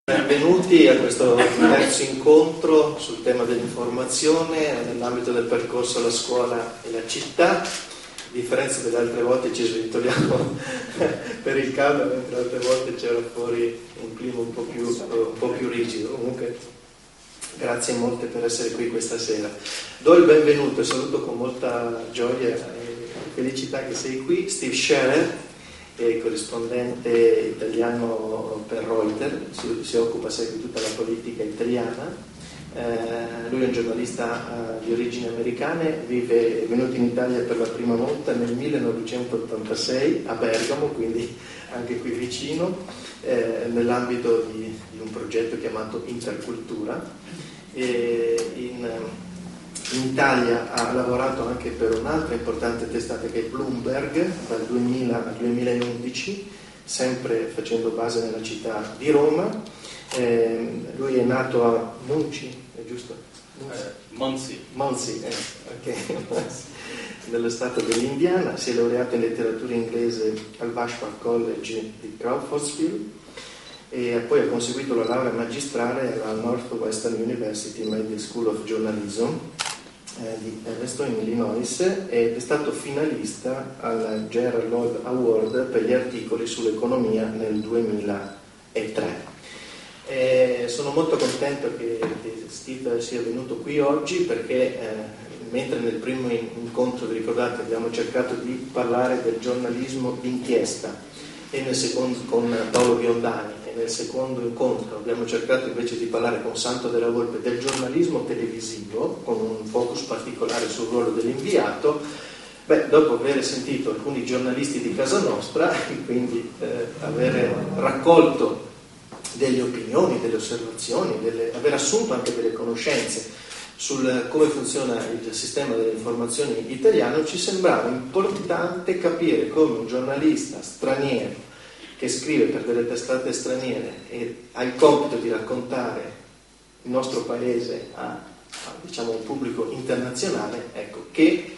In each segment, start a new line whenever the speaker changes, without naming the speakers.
Benvenuti a questo terzo incontro sul tema dell'informazione nell'ambito del percorso La scuola e la città. A differenza delle altre volte ci sventoliamo per il caldo, mentre altre volte c'era fuori un clima un po' più rigido. Comunque grazie molte per essere qui questa sera. Do il benvenuto e saluto con molta gioia e felicità che sei qui Steve Scherer, è corrispondente italiano per Reuters, si occupa sempre di tutta la politica italiana. Lui è un giornalista di origini americane, è venuto in Italia per la prima volta nel 1986 a Bergamo, quindi anche qui vicino, nell'ambito di un progetto chiamato Intercultura. In Italia ha lavorato anche per un'altra importante testata che è Bloomberg dal 2000 al 2011, sempre facendo base nella città di Roma. Lui è nato a Munci, è giusto?
Monzi,
ok. Nello stato dell'Indiana, si è laureato in letteratura inglese al Bashford College di Crawfordsville e poi ha conseguito la laurea magistrale alla Northwestern University Medill School of Journalism di Evanston in Illinois ed è stato finalista al Gerald Lloyd Award per gli articoli sull'economia nel 2003. Sono molto contento che Steve sia venuto qui oggi perché mentre nel primo incontro, vi ricordate, abbiamo cercato di parlare del giornalismo d'inchiesta e nel secondo con Paolo Biondani, e nel secondo incontro abbiamo cercato invece di parlare con Santo della Volpe del giornalismo televisivo con un focus particolare sul ruolo dell'inviato. Dopo aver sentito alcuni giornalisti di casa nostra e quindi aver raccolto delle opinioni, delle osservazioni, aver assunto anche delle conoscenze sul come funziona il sistema delle informazioni italiano, ci sembrava importante capire come un giornalista straniero che scrive per delle testate straniere e ha il compito di raccontare il nostro paese a diciamo un pubblico internazionale, ecco, che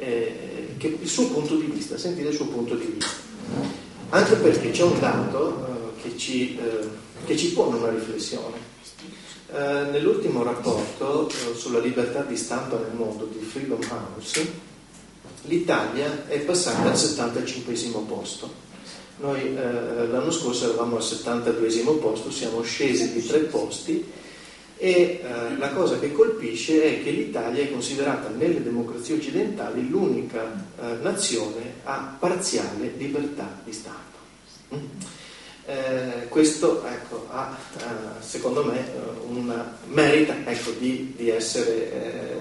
il suo punto di vista, sentire il suo punto di vista. Anche perché c'è un dato che ci pone una riflessione. Nell'ultimo rapporto sulla libertà di stampa nel mondo di Freedom House, l'Italia è passata al 75° posto. Noi l'anno scorso eravamo al 72° posto, siamo scesi di 3 posti e la cosa che colpisce è che l'Italia è considerata nelle democrazie occidentali l'unica nazione a parziale libertà di stampa. Questo ecco, ha secondo me merita ecco, di essere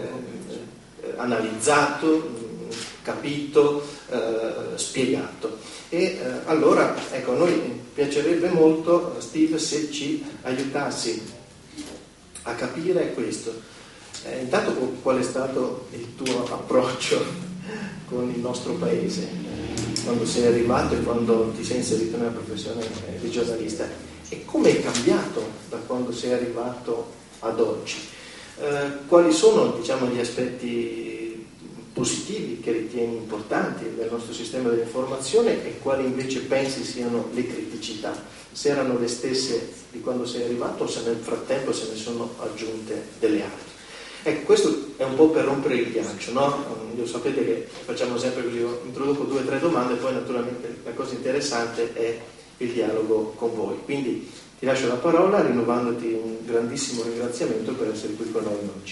analizzato, capito, spiegato. E allora ecco, a noi piacerebbe molto, Steve, se ci aiutassi a capire questo. Intanto qual è stato il tuo approccio con il nostro paese? Quando sei arrivato e quando ti sei inserito nella professione di giornalista, e come è cambiato da quando sei arrivato ad oggi? Quali sono, diciamo, gli aspetti positivi che ritieni importanti del nostro sistema dell'informazione e quali invece pensi siano le criticità? Se erano le stesse di quando sei arrivato o se nel frattempo se ne sono aggiunte delle altre? Ecco, questo è un po' per rompere il ghiaccio, no? Io sapete che facciamo sempre così, io introduco 2 o 3 domande e poi naturalmente la cosa interessante è il dialogo con voi. Quindi ti lascio la parola rinnovandoti un grandissimo ringraziamento per essere qui con noi oggi.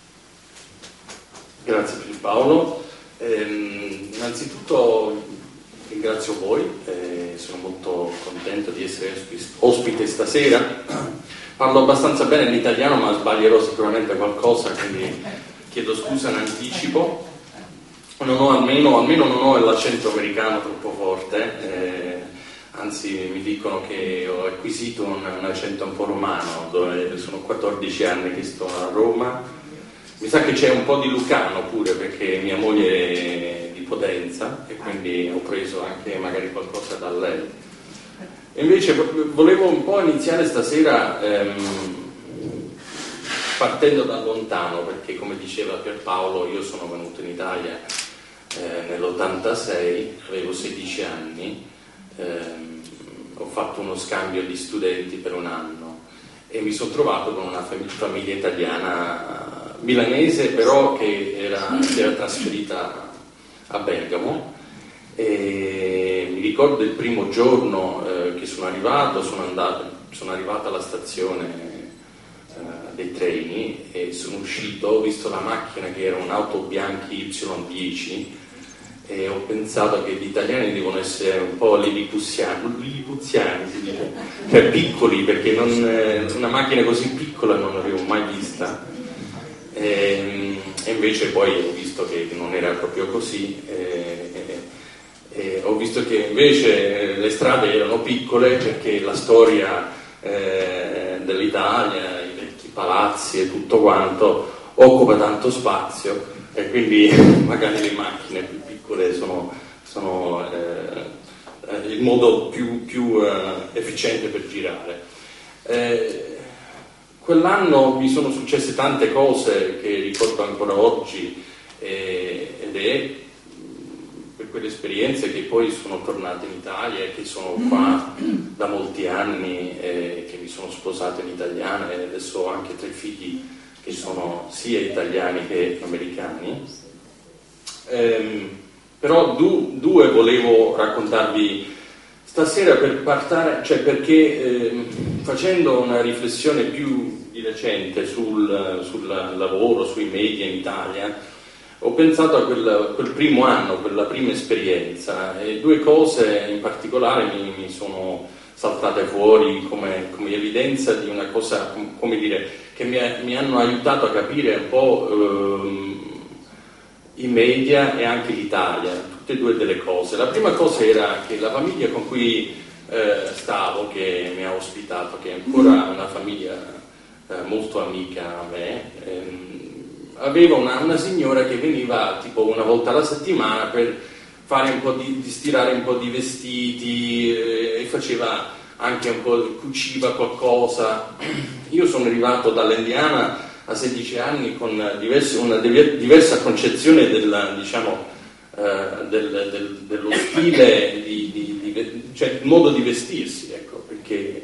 Grazie Paolo. Innanzitutto ringrazio voi, sono molto contento di essere ospite stasera. Parlo abbastanza bene l'italiano ma sbaglierò sicuramente qualcosa, quindi chiedo scusa in anticipo. Non ho almeno non ho l'accento americano troppo forte, anzi mi dicono che ho acquisito un accento un po' romano, dove sono 14 anni che sto a Roma. Mi sa che c'è un po' di lucano pure perché mia moglie è di Potenza e quindi ho preso anche magari qualcosa da lei. Invece volevo un po' iniziare stasera partendo da lontano, perché come diceva Pierpaolo io sono venuto in Italia nell'86, avevo 16 anni, ho fatto uno scambio di studenti per un anno e mi sono trovato con una famiglia italiana milanese, però che si era trasferita a Bergamo. E mi ricordo il primo giorno che sono arrivato alla stazione dei treni e sono uscito, ho visto la macchina che era un'auto Bianchi Y10 e ho pensato che gli italiani devono essere un po' lilipuziani si dice, cioè piccoli, perché una macchina così piccola non l'avevo mai vista, e invece poi ho visto che non era proprio così, e ho visto che invece le strade erano piccole perché la storia dell'Italia, i vecchi palazzi e tutto quanto occupa tanto spazio, e quindi magari le macchine più piccole sono il modo più efficiente per girare. Quell'anno mi sono successe tante cose che ricordo ancora oggi, ed è per quelle esperienze che poi sono tornato in Italia e che sono qua da molti anni, che mi sono sposato in italiana e adesso ho anche 3 figli che sono sia italiani che americani. Però due volevo raccontarvi stasera perché facendo una riflessione più di recente sul lavoro, sui media in Italia, ho pensato a quel primo anno, quella prima esperienza, e 2 cose in particolare mi sono saltate fuori come evidenza di una cosa, come dire, che mi hanno aiutato a capire un po' i media e anche l'Italia, tutte e 2 delle cose. La prima cosa era che la famiglia con cui stavo, che mi ha ospitato, che è ancora una famiglia molto amica a me, aveva una signora che veniva tipo una volta alla settimana per fare un po' di stirare un po' di vestiti, e faceva anche un po', cuciva qualcosa. Io sono arrivato dall'Indiana a 16 anni con una diversa concezione dello stile, cioè il modo di vestirsi, ecco, perché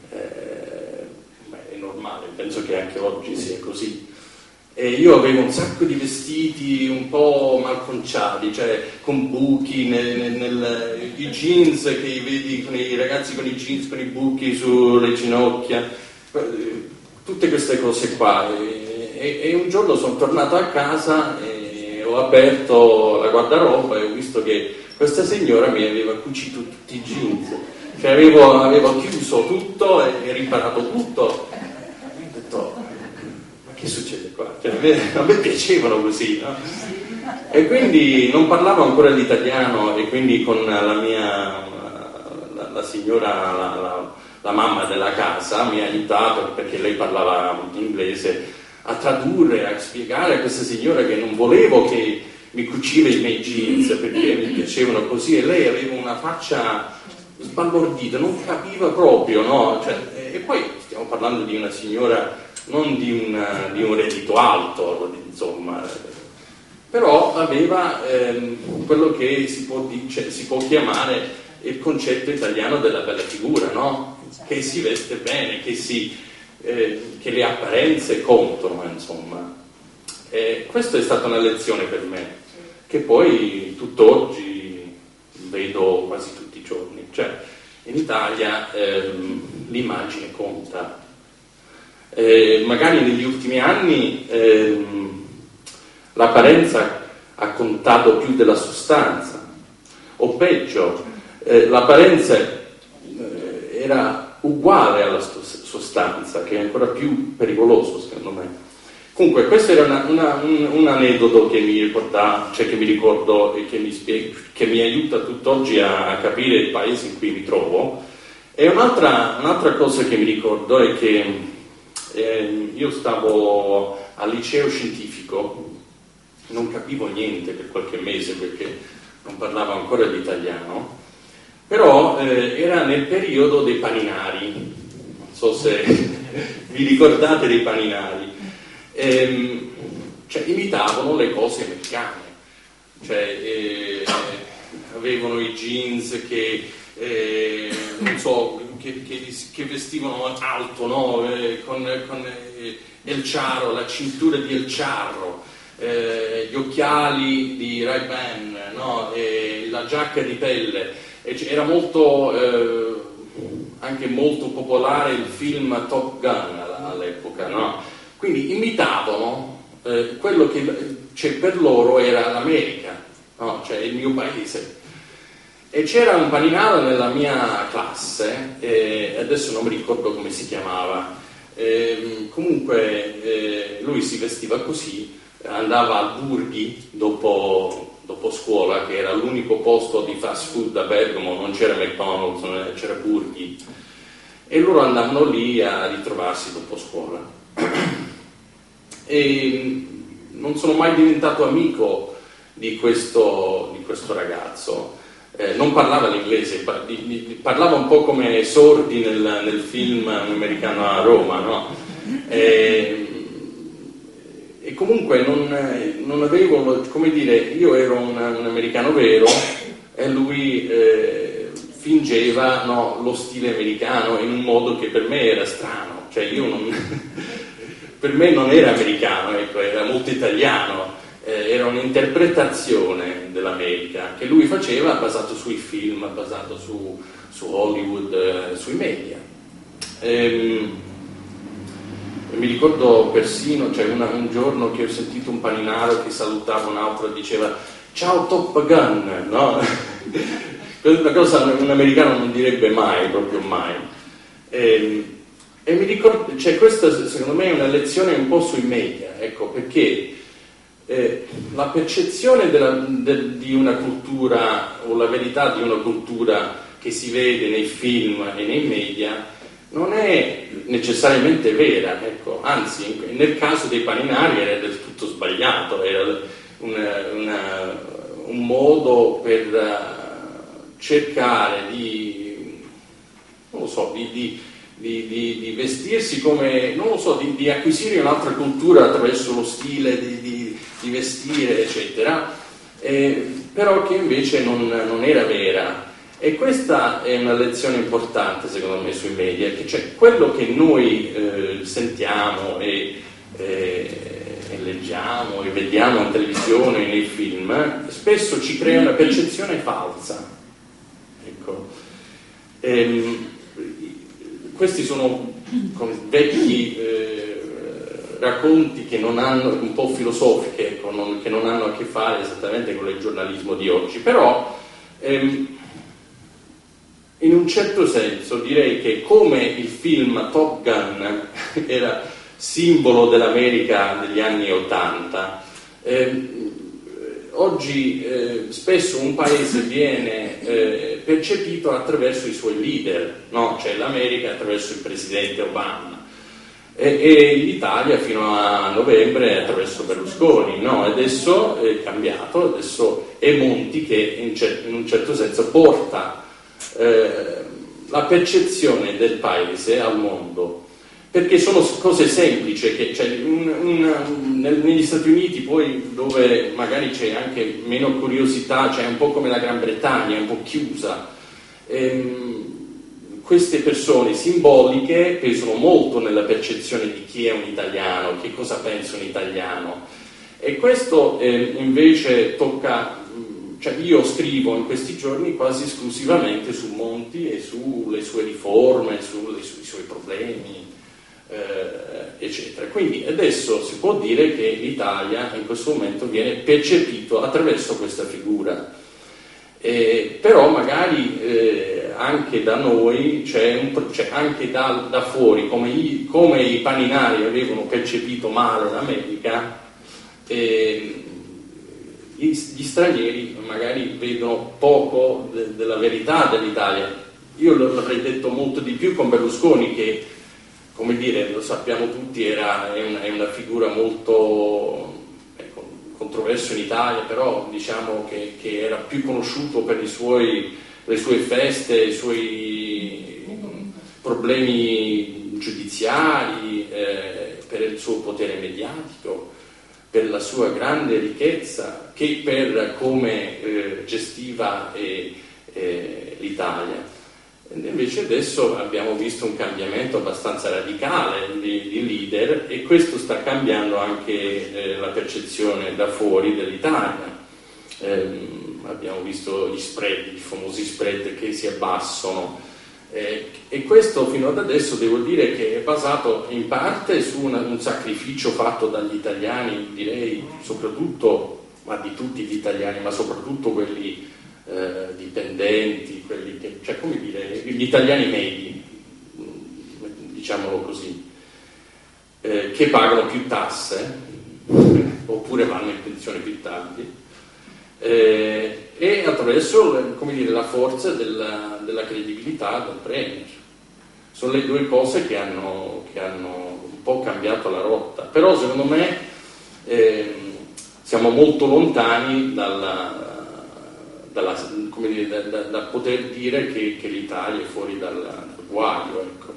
è normale, penso che anche oggi sia così. E io avevo un sacco di vestiti un po' malconciati, cioè con buchi, i jeans che vedi con i ragazzi con i jeans con i buchi sulle ginocchia, tutte queste cose qua. E un giorno sono tornato a casa e ho aperto la guardaroba e ho visto che questa signora mi aveva cucito tutti i jeans, cioè avevo chiuso tutto e riparato tutto. E ho detto, ma che succede qua? Cioè, a me piacevano così, no? E quindi non parlavo ancora l'italiano, e quindi con la signora, la mamma della casa, mi ha aiutato, perché lei parlava inglese, a tradurre, a spiegare a questa signora che non volevo che mi cuciva i miei jeans perché mi piacevano così, e lei aveva una faccia sbalordita, non capiva proprio, no? Cioè, e poi stiamo parlando di una signora non di un reddito alto, insomma, però aveva quello che si può chiamare il concetto italiano della bella figura, no? Che si veste bene, che le apparenze contano, insomma. Questa è stata una lezione per me, che poi tutt'oggi vedo quasi tutti i giorni. Cioè, in Italia l'immagine conta. Magari negli ultimi anni l'apparenza ha contato più della sostanza, o peggio, l'apparenza era uguale alla sostanza, che è ancora più pericoloso secondo me. Comunque questo era un aneddoto che mi ricorda, cioè che mi ricordo e che mi aiuta tutt'oggi a capire il paese in cui mi trovo. E un'altra cosa che mi ricordo è che io stavo al liceo scientifico, non capivo niente per qualche mese perché non parlavo ancora l'italiano, però era nel periodo dei paninari, non so se vi ricordate dei paninari, cioè imitavano le cose americane, cioè avevano i jeans che non so, che vestivano alto, no? Con El Charro, la cintura di El Charro, gli occhiali di Ray-Ban, no? La giacca di pelle. Era molto, anche molto popolare il film Top Gun all'epoca, no? Quindi imitavano quello che per loro era l'America, no? Cioè il mio paese. E c'era un paninaro nella mia classe, adesso non mi ricordo come si chiamava, comunque lui si vestiva così, andava al Burghi dopo scuola, che era l'unico posto di fast food a Bergamo, non c'era McDonald's, c'era Burghi, e loro andavano lì a ritrovarsi dopo scuola. E non sono mai diventato amico di questo ragazzo. Non parlava l'inglese, parlava un po' come Sordi nel film Un americano a Roma, no? E comunque non avevo, come dire, io ero un americano vero e lui fingeva, no, lo stile americano in un modo che per me era strano, cioè per me non era americano, ecco, era molto italiano. Era un'interpretazione dell'America che lui faceva basato sui film, basato su Hollywood, sui media. Mi ricordo persino, cioè un giorno che ho sentito un paninaro che salutava un altro e diceva "Ciao Top Gun", no? Una cosa un americano non direbbe mai, proprio mai. E mi ricordo, cioè questa secondo me è una lezione un po' sui media, ecco, perché la percezione di una cultura o la verità di una cultura che si vede nei film e nei media non è necessariamente vera, ecco. Anzi, nel caso dei paninari era del tutto sbagliato, era un modo per cercare di, non lo so, di vestirsi come, non lo so, di acquisire un'altra cultura attraverso lo stile di vestire, eccetera, però che invece non era vera. E questa è una lezione importante, secondo me, sui media, che cioè quello che noi sentiamo e leggiamo e vediamo in televisione e nei film, spesso ci crea una percezione falsa. Ecco. Questi sono vecchi racconti che non hanno, un po' filosofiche, ecco, che non hanno a che fare esattamente con il giornalismo di oggi, però in un certo senso direi che come il film Top Gun era simbolo dell'America degli anni '80, oggi spesso un paese viene percepito attraverso i suoi leader, no? Cioè l'America attraverso il presidente Obama e l'Italia fino a novembre attraverso Berlusconi, no? Adesso è cambiato, adesso è Monti che in un certo senso porta la percezione del paese al mondo, perché sono cose semplici che, cioè, negli Stati Uniti poi, dove magari c'è anche meno curiosità, cioè un po' come la Gran Bretagna, è un po' chiusa, queste persone simboliche pesano molto nella percezione di chi è un italiano, che cosa pensa un italiano, e questo invece tocca, cioè io scrivo in questi giorni quasi esclusivamente su Monti e sulle sue riforme, sui suoi problemi, eccetera. Quindi adesso si può dire che l'Italia in questo momento viene percepito attraverso questa figura, però magari anche da noi c'è anche da fuori, come i paninari avevano percepito male l'America, gli stranieri magari vedono poco della verità dell'Italia. Io l'avrei detto molto di più con Berlusconi, che, come dire, lo sappiamo tutti, è una figura molto controverso in Italia, però diciamo che era più conosciuto per le sue feste, i suoi problemi giudiziari, per il suo potere mediatico, per la sua grande ricchezza, che per come gestiva l'Italia. Invece adesso abbiamo visto un cambiamento abbastanza radicale di leader, e questo sta cambiando anche la percezione da fuori dell'Italia. Abbiamo visto gli spread, i famosi spread che si abbassano, e questo fino ad adesso devo dire che è basato in parte su un sacrificio fatto dagli italiani, direi soprattutto, ma di tutti gli italiani, ma soprattutto quelli dipendenti, quelli che, cioè, come dire, gli italiani medi, diciamolo così, che pagano più tasse oppure vanno in pensione più tardi, e attraverso, come dire, la forza della credibilità del Premier. Sono le due cose che hanno un po' cambiato la rotta, però secondo me siamo molto lontani da poter dire che l'Italia è fuori dal guaio, ecco.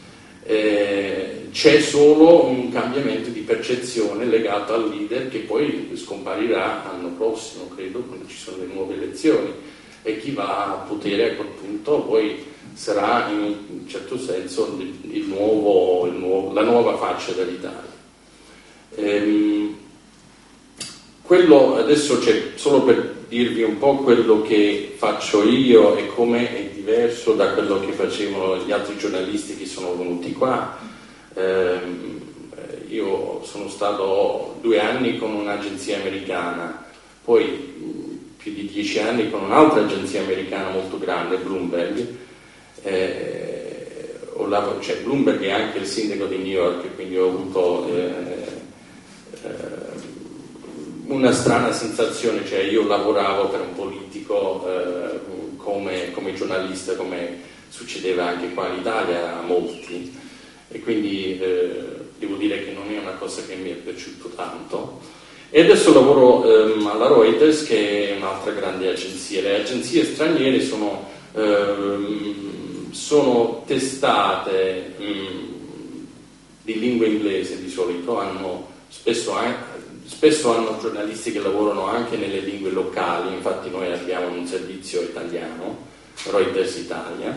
C'è solo un cambiamento di percezione legato al leader, che poi scomparirà l'anno prossimo, credo, quando ci sono le nuove elezioni, e chi va a potere a quel punto poi sarà in un certo senso la nuova faccia dell'Italia. Quello adesso c'è solo per dirvi un po' quello che faccio io e come è diverso da quello che facevano gli altri giornalisti che sono venuti qua. Io sono stato 2 anni con un'agenzia americana, poi più di 10 anni con un'altra agenzia americana molto grande, Bloomberg. Bloomberg è anche il sindaco di New York, quindi ho avuto una strana sensazione, cioè io lavoravo per un politico come giornalista, come succedeva anche qua in Italia a molti, e quindi devo dire che non è una cosa che mi è piaciuto tanto. E adesso lavoro alla Reuters, che è un'altra grande agenzia. Le agenzie straniere sono testate di lingua inglese di solito, spesso hanno giornalisti che lavorano anche nelle lingue locali, infatti noi abbiamo un servizio italiano, Reuters Italia,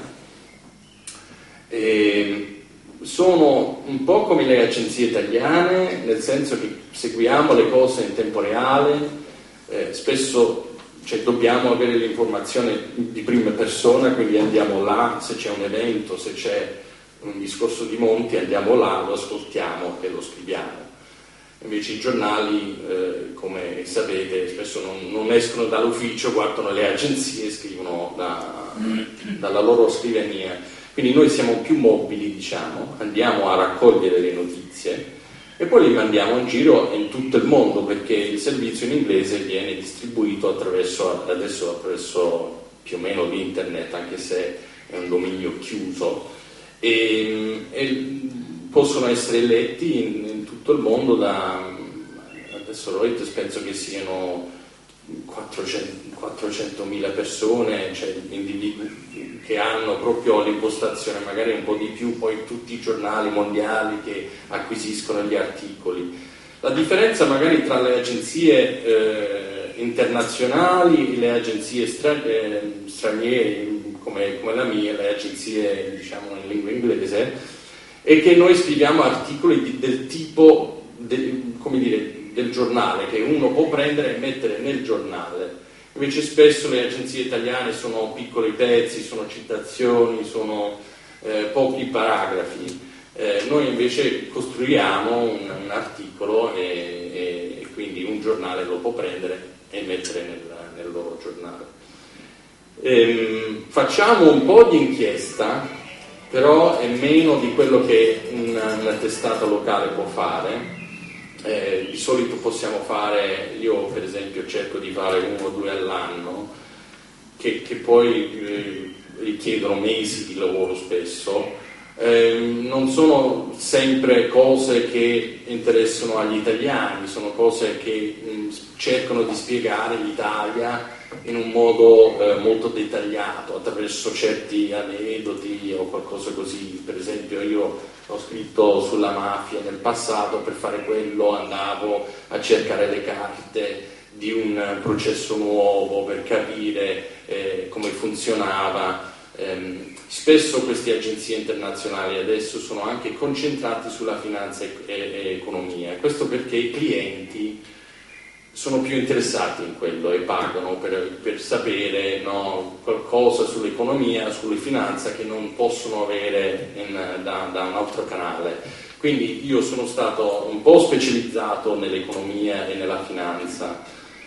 e sono un po' come le agenzie italiane, nel senso che seguiamo le cose in tempo reale, spesso dobbiamo avere l'informazione di prima persona, quindi andiamo là, se c'è un evento, se c'è un discorso di Monti, andiamo là, lo ascoltiamo e lo scriviamo. Invece i giornali, come sapete, spesso non escono dall'ufficio, guardano le agenzie e scrivono dalla loro scrivania. Quindi noi siamo più mobili, diciamo, andiamo a raccogliere le notizie e poi le mandiamo in giro in tutto il mondo, perché il servizio in inglese viene distribuito attraverso più o meno l'internet, anche se è un dominio chiuso, e possono essere letti in tutto il mondo adesso Reuters penso che siano 400.000 persone, cioè individui che hanno proprio l'impostazione, magari un po' di più, poi tutti i giornali mondiali che acquisiscono gli articoli. La differenza magari tra le agenzie internazionali e le agenzie straniere come la mia, le agenzie diciamo in lingua inglese, è che noi scriviamo articoli del tipo del giornale, che uno può prendere e mettere nel giornale. Invece spesso le agenzie italiane sono piccoli pezzi, sono citazioni, sono pochi paragrafi. Noi invece costruiamo un articolo e quindi un giornale lo può prendere e mettere nel loro giornale. Facciamo un po' di inchiesta, però è meno di quello che una testata locale può fare. Di solito possiamo fare, io per esempio cerco di fare 1 o 2 all'anno, che poi richiedono mesi di lavoro spesso. Non sono sempre cose che interessano agli italiani, sono cose che cercano di spiegare l'Italia in un modo molto dettagliato, attraverso certi aneddoti o qualcosa così. Per esempio io ho scritto sulla mafia nel passato, per fare quello andavo a cercare le carte di un processo nuovo per capire come funzionava. spesso queste agenzie internazionali adesso sono anche concentrate sulla finanza e economia. Questo perché i clienti sono più interessati in quello e pagano per sapere, no, qualcosa sull'economia, sulle finanze che non possono avere da un altro canale. Quindi io sono stato un po' specializzato nell'economia e nella finanza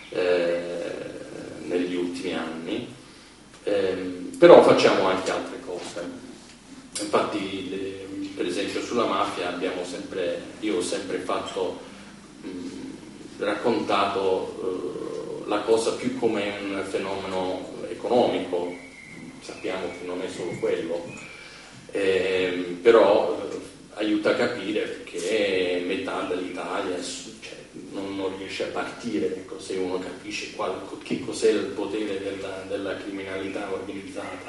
negli ultimi anni, però facciamo anche altre cose. Infatti, per esempio sulla mafia io ho sempre raccontato la cosa più come un fenomeno economico. Sappiamo che non è solo quello, però aiuta a capire perché metà dell'Italia non riesce a partire, ecco, se uno capisce che cos'è il potere della criminalità organizzata.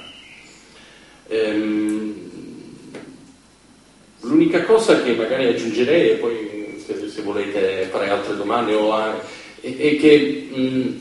L'unica cosa che magari aggiungerei, e poi se volete fare altre domande, è che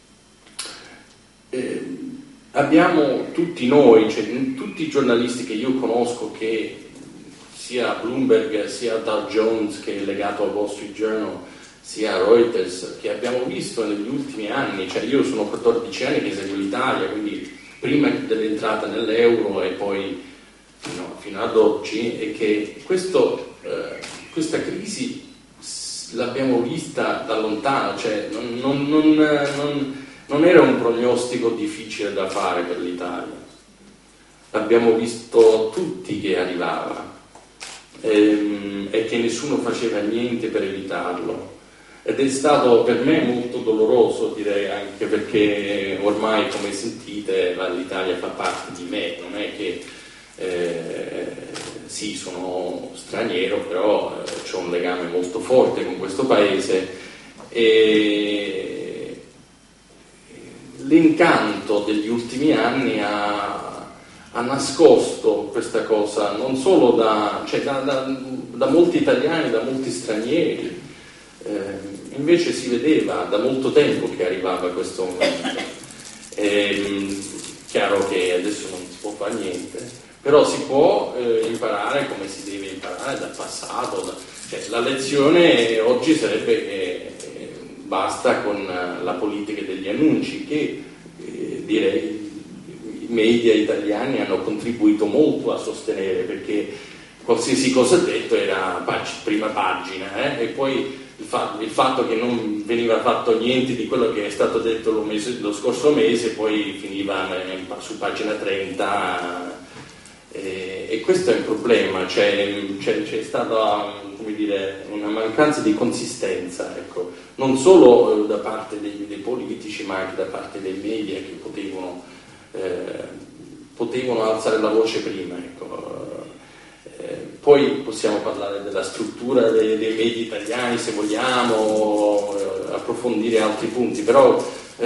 abbiamo tutti noi, cioè tutti i giornalisti che io conosco, che sia Bloomberg, sia Dow Jones, che è legato al Wall Street Journal, sia Reuters, che abbiamo visto negli ultimi anni, cioè io sono 14 anni che seguo l'Italia, quindi prima dell'entrata nell'euro e poi fino ad oggi, è che questa crisi l'abbiamo vista da lontano, cioè non era un prognostico difficile da fare per l'Italia, l'abbiamo visto tutti che arrivava e che nessuno faceva niente per evitarlo, ed è stato per me molto doloroso, direi, anche perché ormai, come sentite, l'Italia fa parte di me, non è che sì, sono straniero, però ho un legame molto forte con questo paese, e l'incanto degli ultimi anni ha nascosto questa cosa, non solo da molti italiani, da molti stranieri, invece si vedeva da molto tempo che arrivava questo momento. Chiaro che adesso non si può fare niente, però si può imparare come si deve imparare dal passato. La lezione oggi sarebbe che basta con la politica degli annunci, che direi i media italiani hanno contribuito molto a sostenere, perché qualsiasi cosa detto era prima pagina, e poi il fatto che non veniva fatto niente di quello che è stato detto lo scorso mese poi finiva su pagina 30. E questo è un problema, c'è stata, come dire, una mancanza di consistenza, ecco, non solo da parte dei politici, ma anche da parte dei media, che potevano alzare la voce prima, ecco. Poi possiamo parlare della struttura dei media italiani, se vogliamo approfondire altri punti, però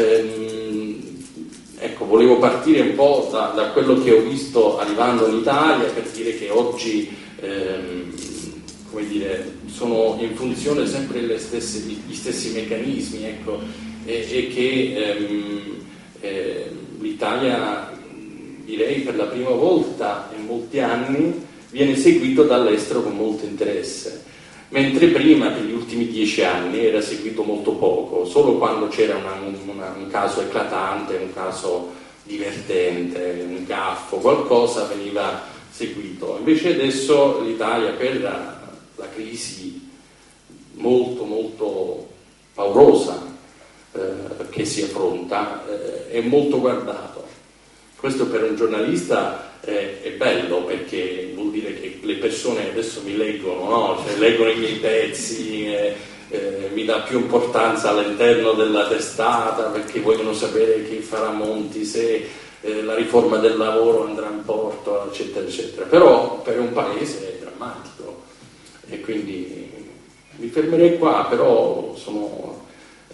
ecco, volevo partire un po' da quello che ho visto arrivando in Italia, per dire che oggi come dire, sono in funzione sempre gli stessi meccanismi, ecco, e che l'Italia, direi per la prima volta in molti anni, viene seguito dall'estero con molto interesse, mentre prima, per gli ultimi 10 anni, era seguito molto poco, solo quando c'era un caso eclatante, un caso divertente, un gaffo, qualcosa veniva seguito. Invece adesso l'Italia, per la crisi molto molto paurosa che si affronta, è molto guardato. Questo per un giornalista è bello, perché vuol dire che le persone adesso mi leggono, no? Cioè, leggono i miei pezzi, mi dà più importanza all'interno della testata, perché vogliono sapere chi farà Monti, se la riforma del lavoro andrà in porto, eccetera eccetera. Però per un paese è drammatico, e quindi mi fermerei qua, però sono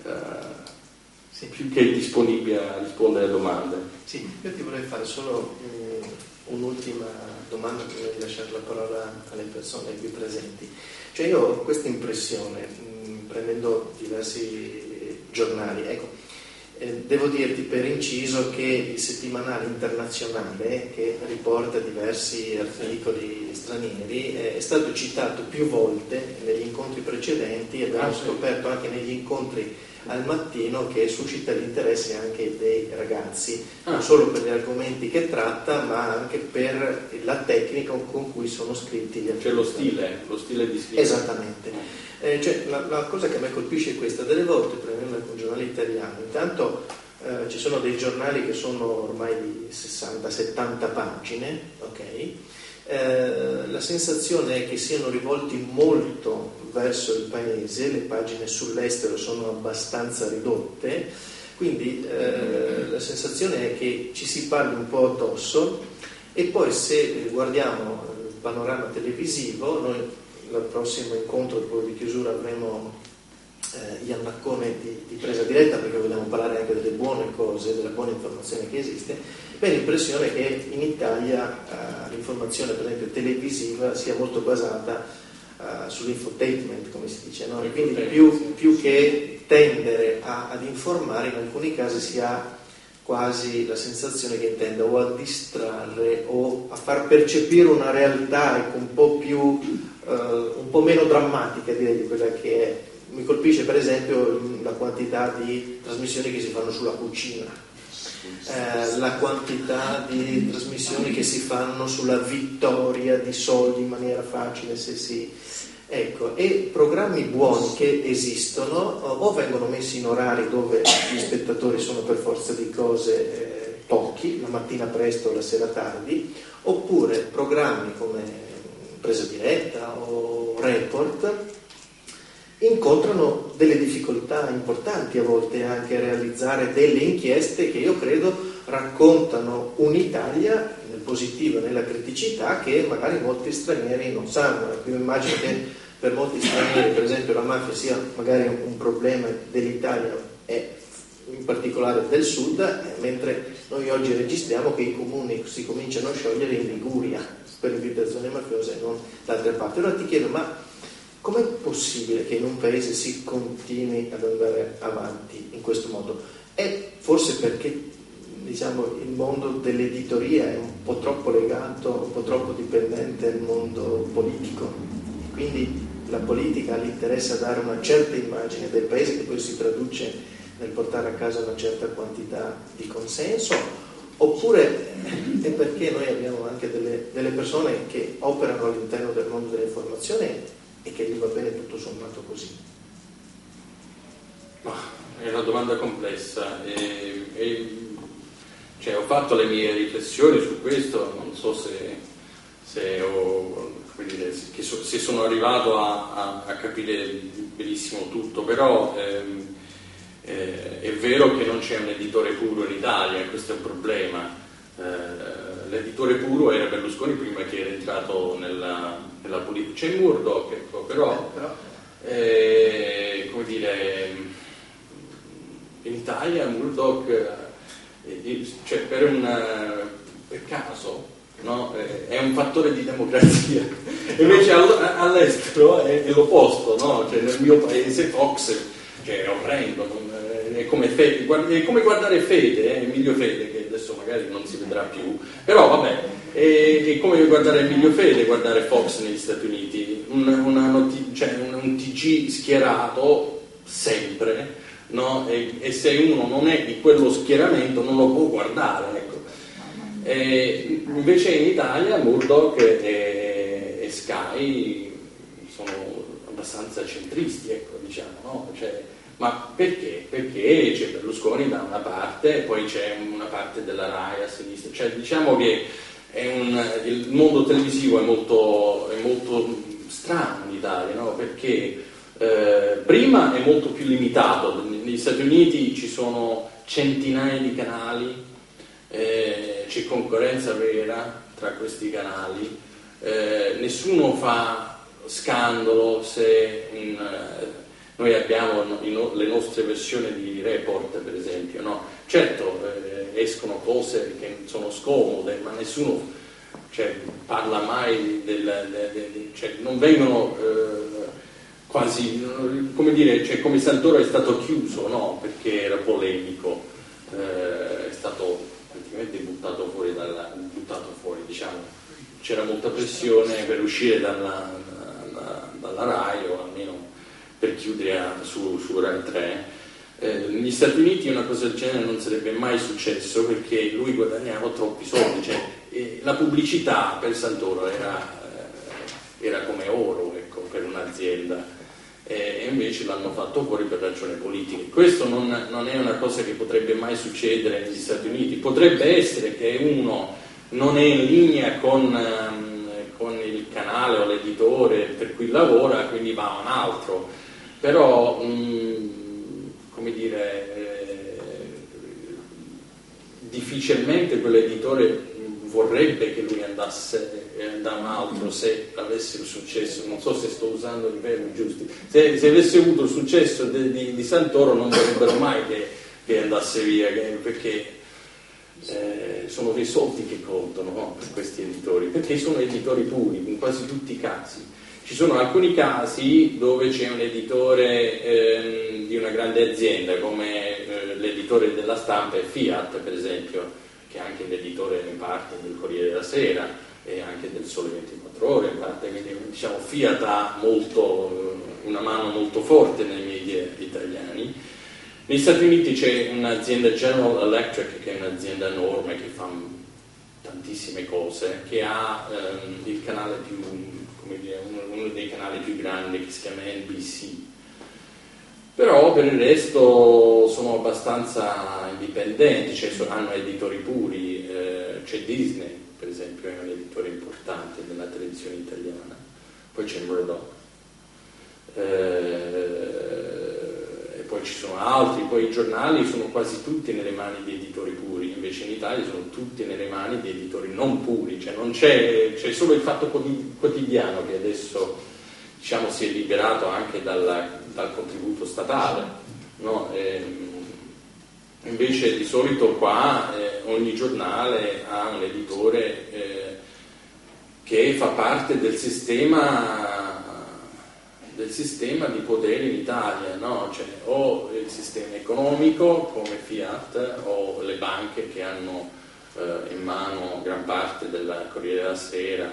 più che disponibile a rispondere alle domande.
Sì, io ti vorrei fare solo un'ultima domanda prima di lasciare la parola alle persone qui presenti. Cioè, io ho questa impressione, prendendo diversi giornali, ecco, Devo dirti per inciso che il settimanale internazionale, che riporta diversi articoli stranieri, è stato citato più volte negli incontri precedenti, e abbiamo scoperto anche negli incontri al mattino che suscita l'interesse anche dei ragazzi, non solo per gli argomenti che tratta, ma anche per la tecnica con cui sono scritti gli articoli.
Cioè lo stile di scrittura.
Esattamente. Cioè, la cosa che a me colpisce è questa: delle volte prendendo un giornale italiano, intanto ci sono dei giornali che sono ormai di 60-70 pagine, ok? La sensazione è che siano rivolti molto verso il paese, le pagine sull'estero sono abbastanza ridotte, quindi la sensazione è che ci si parli un po' addosso, e poi se guardiamo il panorama televisivo, noi al prossimo incontro di chiusura avremo Ian Naccone di Presa Diretta, perché vogliamo parlare anche delle buone cose, della buona informazione che esiste. Beh, l'impressione è che in Italia l'informazione, per esempio televisiva, sia molto basata sull'infotainment, come si dice, no? E quindi più che tendere ad informare, in alcuni casi si ha quasi la sensazione che intenda o a distrarre o a far percepire una realtà un po' meno drammatica, direi, di quella che è. Mi colpisce per esempio la quantità di trasmissioni che si fanno sulla cucina, la quantità di trasmissioni che si fanno sulla vittoria di soldi in maniera facile, ecco, e programmi buoni che esistono o vengono messi in orari dove gli spettatori sono per forza di cose pochi, la mattina presto o la sera tardi, oppure programmi come Presa Diretta o Report incontrano delle difficoltà importanti a volte anche a realizzare delle inchieste che io credo raccontano un'Italia nel positivo e nella criticità che magari molti stranieri non sanno. Io immagino che per molti stranieri, per esempio, la mafia sia magari un problema dell'Italia e in particolare del sud, mentre noi oggi registriamo che i comuni si cominciano a sciogliere in Liguria per infiltrazioni mafiose e non da altre parti. Allora ti chiedo, ma com'è possibile che in un paese si continui ad andare avanti in questo modo? È forse perché, diciamo, il mondo dell'editoria è un po' troppo legato, un po' troppo dipendente dal mondo politico, quindi la politica ha l'interesse a dare una certa immagine del paese che poi si traduce nel portare a casa una certa quantità di consenso, oppure è perché noi abbiamo anche delle persone che operano all'interno del mondo dell'informazione e che gli va bene tutto sommato così?
È una domanda complessa. Cioè, ho fatto le mie riflessioni su questo, non so se sono arrivato a capire benissimo tutto, però è vero che non c'è un editore puro in Italia, questo è un problema. L'editore puro era Berlusconi prima che era entrato nella politica. C'è Murdoch, ecco, però come dire, in Italia Murdoch cioè per caso, no? È un fattore di democrazia, invece all'estero è l'opposto, no? Cioè, nel mio paese Fox, cioè, è orrendo, è come guardare Fede, Emilio Fede, che adesso magari non si vedrà più, però vabbè, è come guardare Emilio Fede, guardare Fox negli Stati Uniti, un TG schierato sempre, no? E se uno non è di quello schieramento non lo può guardare, ecco. Invece in Italia Murdoch e Sky sono abbastanza centristi, ecco, diciamo, no? Cioè, ma perché? Perché c'è Berlusconi da una parte e poi c'è una parte della Rai a sinistra, cioè diciamo che il mondo televisivo è molto strano in Italia, no? Perché prima è molto più limitato, negli Stati Uniti ci sono centinaia di canali, c'è concorrenza vera tra questi canali, nessuno fa scandalo se noi abbiamo le nostre versioni di Report, per esempio, no? Certo, escono cose che sono scomode, ma nessuno parla mai cioè, non vengono quasi, come dire, cioè come Santoro è stato chiuso, no? Perché era polemico, è stato praticamente buttato fuori, diciamo, c'era molta pressione per uscire dalla RAI, o almeno per chiudere su Rai 3. Negli Stati Uniti una cosa del genere non sarebbe mai successo, perché lui guadagnava troppi soldi, cioè, la pubblicità per Santoro era come oro, ecco, per un'azienda, e invece l'hanno fatto fuori per ragioni politiche. Questo non è una cosa che potrebbe mai succedere negli Stati Uniti. Potrebbe essere che uno non è in linea con il canale o l'editore per cui lavora, quindi va a un altro, però come dire, difficilmente quell'editore vorrebbe che lui andasse da un altro se avesse il successo. Non so se sto usando i verbi giusti. Se avesse avuto il successo di Santoro non vorrebbero mai che andasse via, perché sono dei soldi che contano, no? Per questi editori, perché sono editori puri in quasi tutti i casi. Ci sono alcuni casi dove c'è un editore di una grande azienda, come l'editore della Stampa è Fiat, per esempio, che è anche l'editore in parte del Corriere della Sera e anche del Sole 24 Ore in parte, quindi diciamo Fiat ha una mano molto forte nei media italiani. Negli Stati Uniti c'è un'azienda, General Electric, che è un'azienda enorme che fa tantissime cose, che ha il canale più, come dire, uno dei canali più grandi, che si chiama NBC. Però per il resto sono abbastanza indipendenti, cioè hanno editori puri, c'è Disney per esempio, è un editore importante della televisione italiana, poi c'è Murdoch, e poi ci sono altri, poi i giornali sono quasi tutti nelle mani di editori puri, invece in Italia sono tutti nelle mani di editori non puri, cioè non c'è solo il Fatto Quotidiano che adesso, diciamo, si è liberato anche dal contributo statale, no? Invece di solito qua ogni giornale ha un editore che fa parte del sistema di potere in Italia, no? Cioè, o il sistema economico come Fiat, o le banche che hanno in mano gran parte del Corriere della Sera,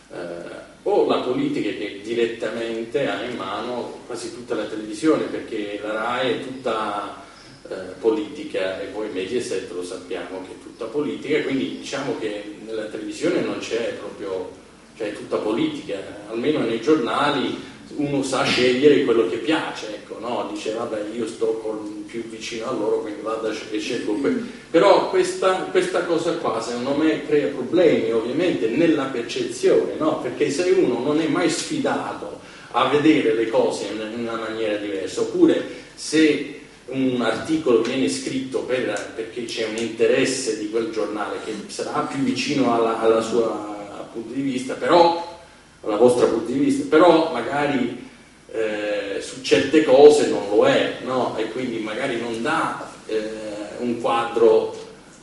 o la politica che direttamente ha in mano quasi tutta la televisione, perché la RAI è tutta politica, e poi Mediaset lo sappiamo che è tutta politica, quindi diciamo che nella televisione non c'è proprio, cioè è tutta politica, almeno nei giornali uno sa scegliere quello che piace, ecco, no? Dice vabbè, io sto più vicino a loro, quindi vado e scelgo quello. Però questa cosa qua secondo me crea problemi ovviamente nella percezione, no? Perché se uno non è mai sfidato a vedere le cose in una maniera diversa, oppure se un articolo viene scritto perché c'è un interesse di quel giornale che sarà più vicino alla sua punto di vista, però alla vostra punto di vista, però magari su certe cose non lo è, no? E quindi magari non dà un quadro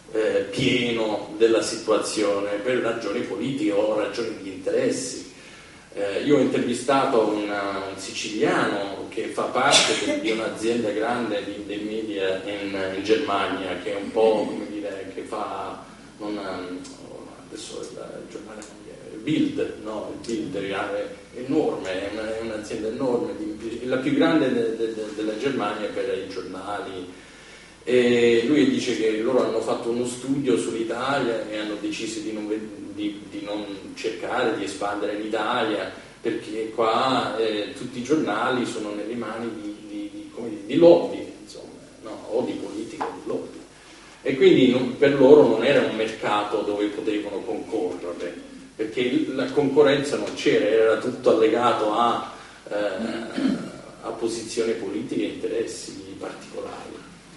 pieno della situazione per ragioni politiche o ragioni di interessi. Io ho intervistato un siciliano che fa parte di un'azienda grande dei media in Germania, che è un po', come dire, che fa adesso il giornale Bild, no? Il Bild è enorme, è un'azienda enorme, la più grande della Germania per i giornali, e lui dice che loro hanno fatto uno studio sull'Italia e hanno deciso di non cercare di espandere in Italia, perché qua tutti i giornali sono nelle mani di lobby, insomma, no? O di politica o di lobby, e quindi per loro non era un mercato dove potevano concorrere, perché la concorrenza non c'era, era tutto allegato a posizioni politiche e interessi particolari.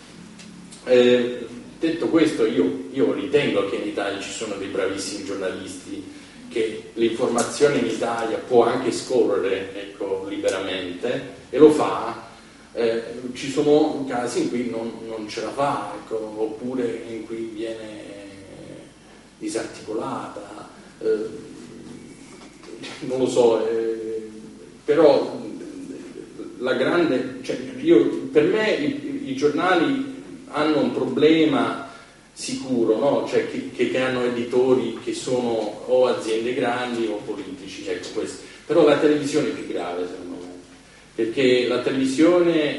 Detto questo, io ritengo che in Italia ci sono dei bravissimi giornalisti, che l'informazione in Italia può anche scorrere, ecco, liberamente, e lo fa. Ci sono casi in cui non ce la fa, ecco, oppure in cui viene disarticolata, non lo so, però per me i giornali hanno un problema sicuro, no? Cioè che hanno editori che sono o aziende grandi o politici, ecco questo. Però la televisione è più grave secondo me, perché la televisione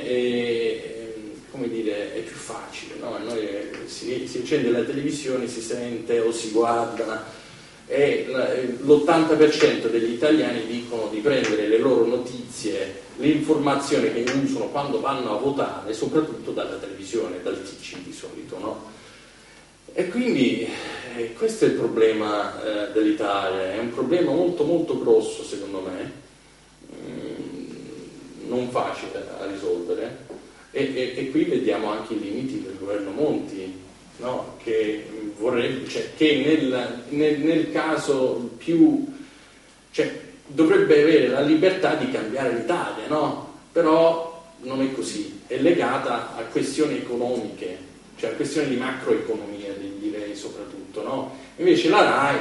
è più facile, no? Noi si accende la televisione, si sente o si guarda, e l'80% degli italiani dicono di prendere le loro notizie, le informazioni che usano quando vanno a votare, soprattutto dalla televisione, dal TG di solito, no? E quindi questo è il problema dell'Italia, è un problema molto molto grosso secondo me, non facile da risolvere, e qui vediamo anche i limiti del governo Monti, no? Che vorrebbe, che nel caso più, dovrebbe avere la libertà di cambiare l'Italia, no? Però non è così, è legata a questioni economiche, cioè a questioni di macroeconomia, direi soprattutto, no? Invece la RAI,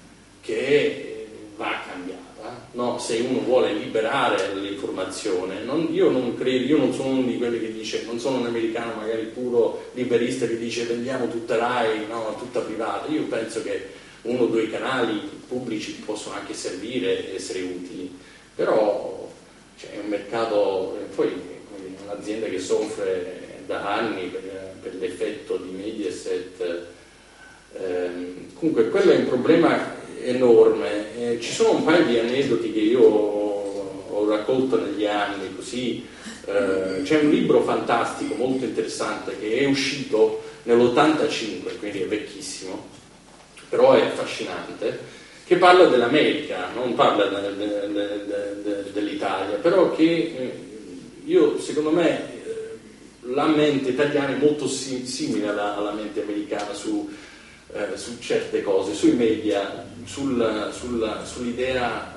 che va cambiata, no? Se uno vuole liberare l'informazione, io non sono uno di quelli che dice, non sono un americano magari puro liberista che dice vendiamo tutta RAI, no? Tutta privata. Io penso che 1 o 2 canali pubblici possono anche servire e essere utili, però è un mercato, poi un'azienda che soffre da anni per l'effetto di Mediaset. Comunque quello è un problema enorme. Ci sono un paio di aneddoti che io ho raccolto negli anni, così. C'è un libro fantastico molto interessante che è uscito nell'85, quindi è vecchissimo, però è affascinante, che parla dell'America, non parla dell'Italia, però che secondo me la mente italiana è molto simile alla mente americana su certe cose, sui media, sull'idea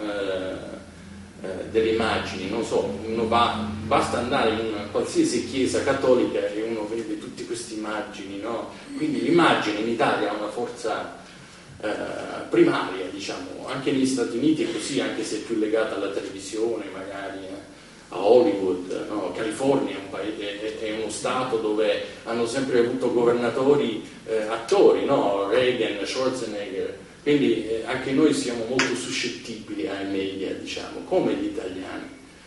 delle immagini. Non so, basta andare in una qualsiasi chiesa cattolica e uno vede tutte queste immagini, no? Quindi l'immagine in Italia ha una forza primaria, diciamo, anche negli Stati Uniti è così, anche se è più legata alla televisione, magari a Hollywood, no? California è uno stato dove hanno sempre avuto governatori attori, no? Reagan, Schwarzenegger, quindi anche noi siamo molto suscettibili ai media, diciamo, come gli italiani.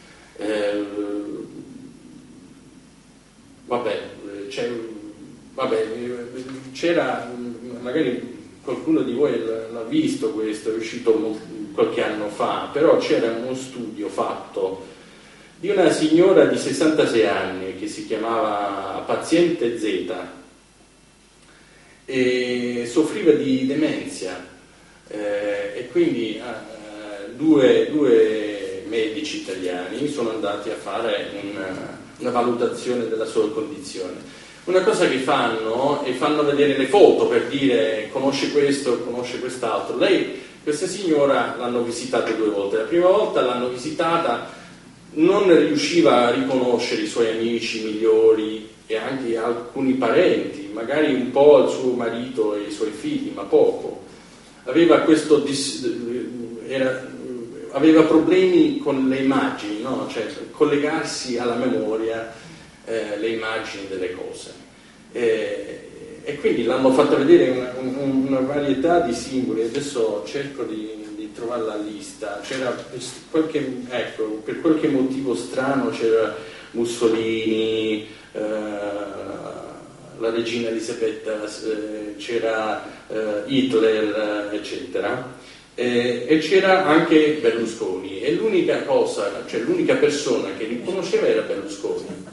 C'era, magari qualcuno di voi l'ha visto questo, è uscito qualche anno fa, però c'era uno studio fatto di una signora di 66 anni che si chiamava Paziente Z e soffriva di demenza, e quindi due medici italiani sono andati a fare una valutazione della sua condizione. Una cosa che fanno è fanno vedere le foto per dire conosce questo, conosce quest'altro. Questa signora l'hanno visitata 2 volte. La prima volta l'hanno visitata, non riusciva a riconoscere i suoi amici migliori e anche alcuni parenti, magari un po' il suo marito e i suoi figli, ma poco. Aveva problemi con le immagini, no? Cioè collegarsi alla memoria le immagini delle cose, e quindi l'hanno fatta vedere una varietà di simboli. Adesso cerco di trovare la lista. C'era per qualche motivo strano c'era Mussolini, la regina Elisabetta, c'era Hitler, eccetera. E c'era anche Berlusconi, e l'unica persona che riconosceva era Berlusconi,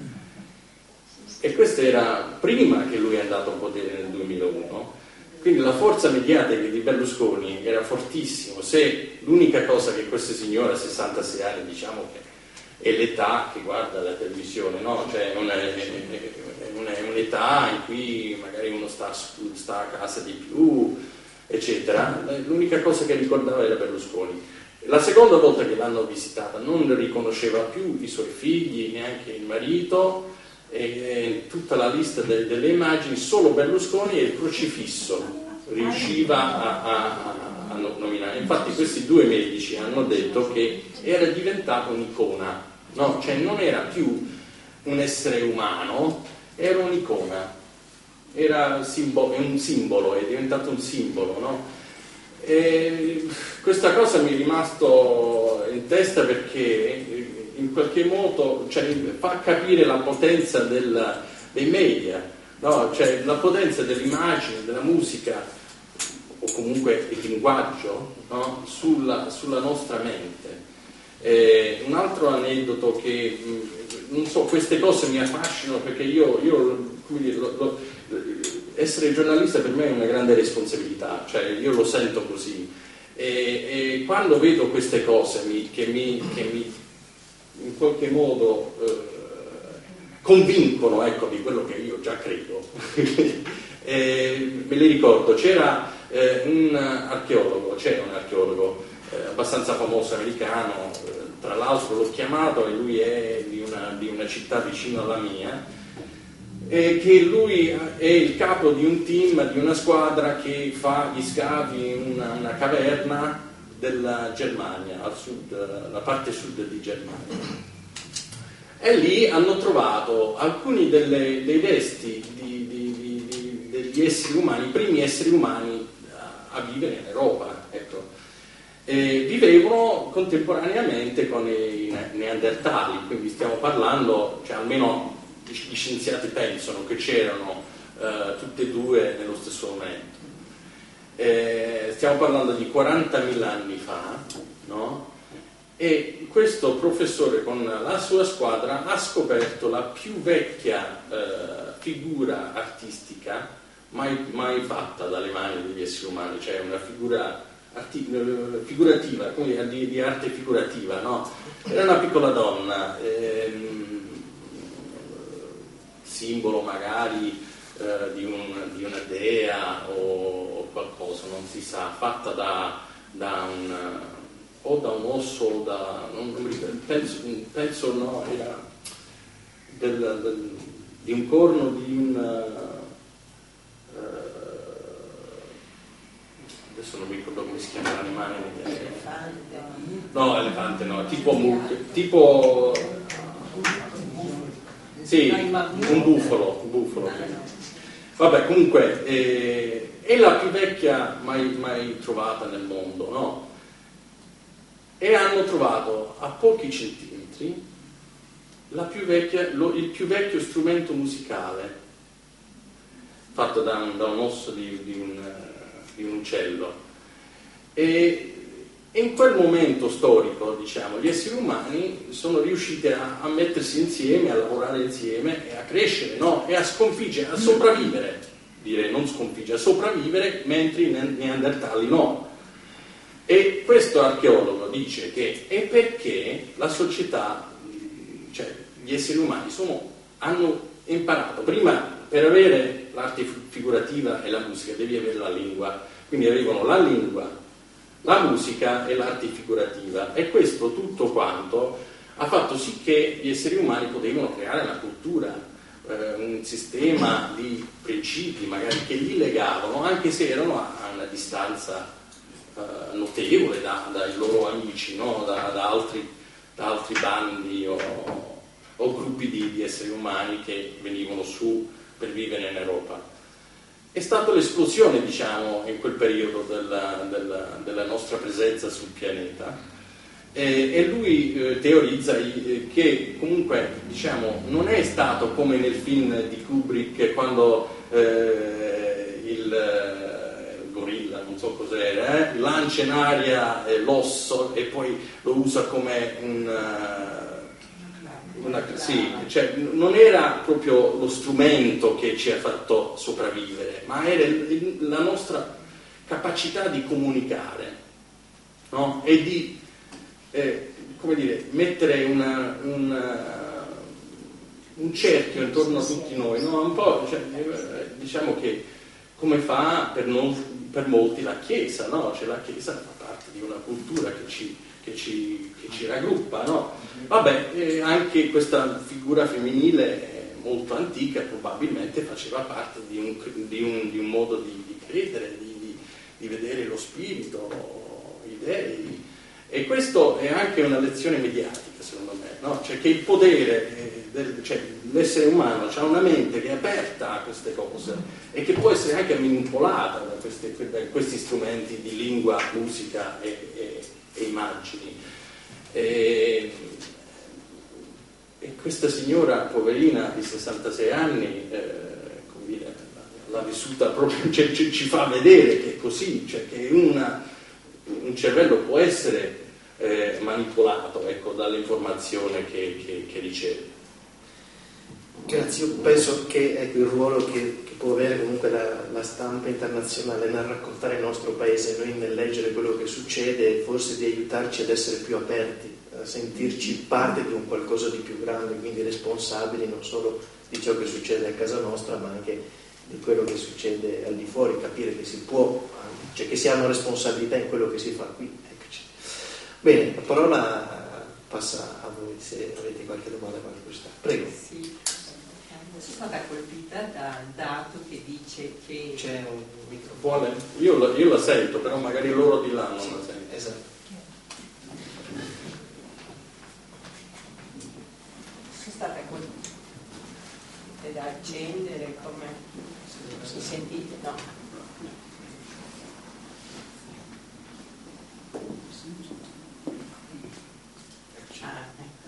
e questo era prima che lui è andato al potere nel 2001, quindi la forza mediatica di Berlusconi era fortissima. Se l'unica cosa che questa signora, 66 anni, diciamo che è l'età che guarda la televisione, no? Cioè è un'età in cui magari uno sta a casa di più, eccetera, l'unica cosa che ricordava era Berlusconi. La seconda volta che l'hanno visitata non riconosceva più i suoi figli, neanche il marito, e tutta la lista delle immagini, solo Berlusconi e il crocifisso riusciva a nominare. Infatti questi 2 medici hanno detto che era diventato un'icona no? Cioè non era più un essere umano, era un'icona, era un simbolo, è diventato un simbolo, no? E questa cosa mi è rimasto in testa perché in qualche modo, cioè, fa capire la potenza dei media, no? Cioè la potenza dell'immagine, della musica o comunque il linguaggio, no? sulla nostra mente. Un altro aneddoto che, non so, queste cose mi affascinano perché io come dire, essere giornalista per me è una grande responsabilità, cioè io lo sento così e quando vedo queste cose che mi in qualche modo convincono, ecco, di quello che io già credo. Me li ricordo, c'era un archeologo abbastanza famoso americano, tra l'altro l'ho chiamato e lui è di una città vicino alla mia, che lui è il capo di un team, di una squadra che fa gli scavi in una caverna della Germania, al sud, la parte sud di Germania. E lì hanno trovato alcuni dei resti degli esseri umani, i primi esseri umani a vivere in Europa, ecco. E vivevano contemporaneamente con i neandertali, quindi stiamo parlando, cioè almeno gli scienziati pensano che c'erano tutte e due nello stesso momento. Stiamo parlando di 40.000 anni fa, no? E questo professore con la sua squadra ha scoperto la più vecchia figura artistica mai fatta dalle mani degli esseri umani, cioè una figura figurativa, come di arte figurativa, no? Era una piccola donna, simbolo magari di una dea o qualcosa, non si sa, fatta da un osso o non mi ricordo, penso no, era di un corno di un adesso non mi ricordo come si chiama l'animale, elefante no, tipo sì, un bufalo. Vabbè, comunque è la più vecchia mai trovata nel mondo, no? E hanno trovato a pochi centimetri il più vecchio strumento musicale fatto da un osso di un uccello. E in quel momento storico, diciamo, gli esseri umani sono riusciti a mettersi insieme, a lavorare insieme e a crescere, no? E a sconfiggere, a sopravvivere, direi non sconfiggere, a sopravvivere, mentre i neandertali no. E questo archeologo dice che è perché la società, cioè gli esseri umani hanno imparato, prima per avere l'arte figurativa e la musica devi avere la lingua, quindi avevano la lingua, la musica e l'arte figurativa, e questo tutto quanto ha fatto sì che gli esseri umani potevano creare una cultura, un sistema di principi magari che li legavano, anche se erano a una distanza notevole dai loro amici, no? da altri bandi o gruppi di esseri umani che venivano su per vivere in Europa. È stata l'esplosione, diciamo, in quel periodo della nostra presenza sul pianeta, e lui teorizza che comunque, diciamo, non è stato come nel film di Kubrick quando il gorilla, non so cos'era, lancia in aria l'osso e poi lo usa come sì, cioè non era proprio lo strumento che ci ha fatto sopravvivere, ma era la nostra capacità di comunicare, no? E di come dire, mettere un cerchio intorno a tutti noi, no? Un po', cioè, diciamo che come fa per molti la Chiesa, no? Cioè la Chiesa fa parte di una cultura che ci raggruppa, no? Vabbè, anche questa figura femminile molto antica probabilmente faceva parte di un modo di credere, di vedere lo spirito, i dei, e questo è anche una lezione mediatica, secondo me, no? Cioè che il potere, cioè l'essere umano ha una mente che è aperta a queste cose e che può essere anche manipolata da questi strumenti di lingua, musica e immagini. E questa signora poverina di 66 anni l'ha vissuta proprio, cioè, ci fa vedere che è così, cioè che un cervello può essere manipolato, ecco, dall'informazione che riceve.
Grazie, io penso che ecco, il ruolo che può avere comunque la stampa internazionale nel raccontare il nostro paese, noi nel leggere quello che succede, forse di aiutarci ad essere più aperti, a sentirci parte di un qualcosa di più grande, quindi responsabili non solo di ciò che succede a casa nostra, ma anche di quello che succede al di fuori, capire che si può, cioè che si ha una responsabilità in quello che si fa qui. Eccoci. Bene, la parola passa a voi se avete qualche domanda, qualche curiosità. Prego.
Sì, sono stata colpita dal dato che dice che...
C'è un microfono.
Vuole? Io la sento, però magari loro di là non la sentono.
Esatto.
Sono stata colpita da accendere come... Si sentite? No. Ecco,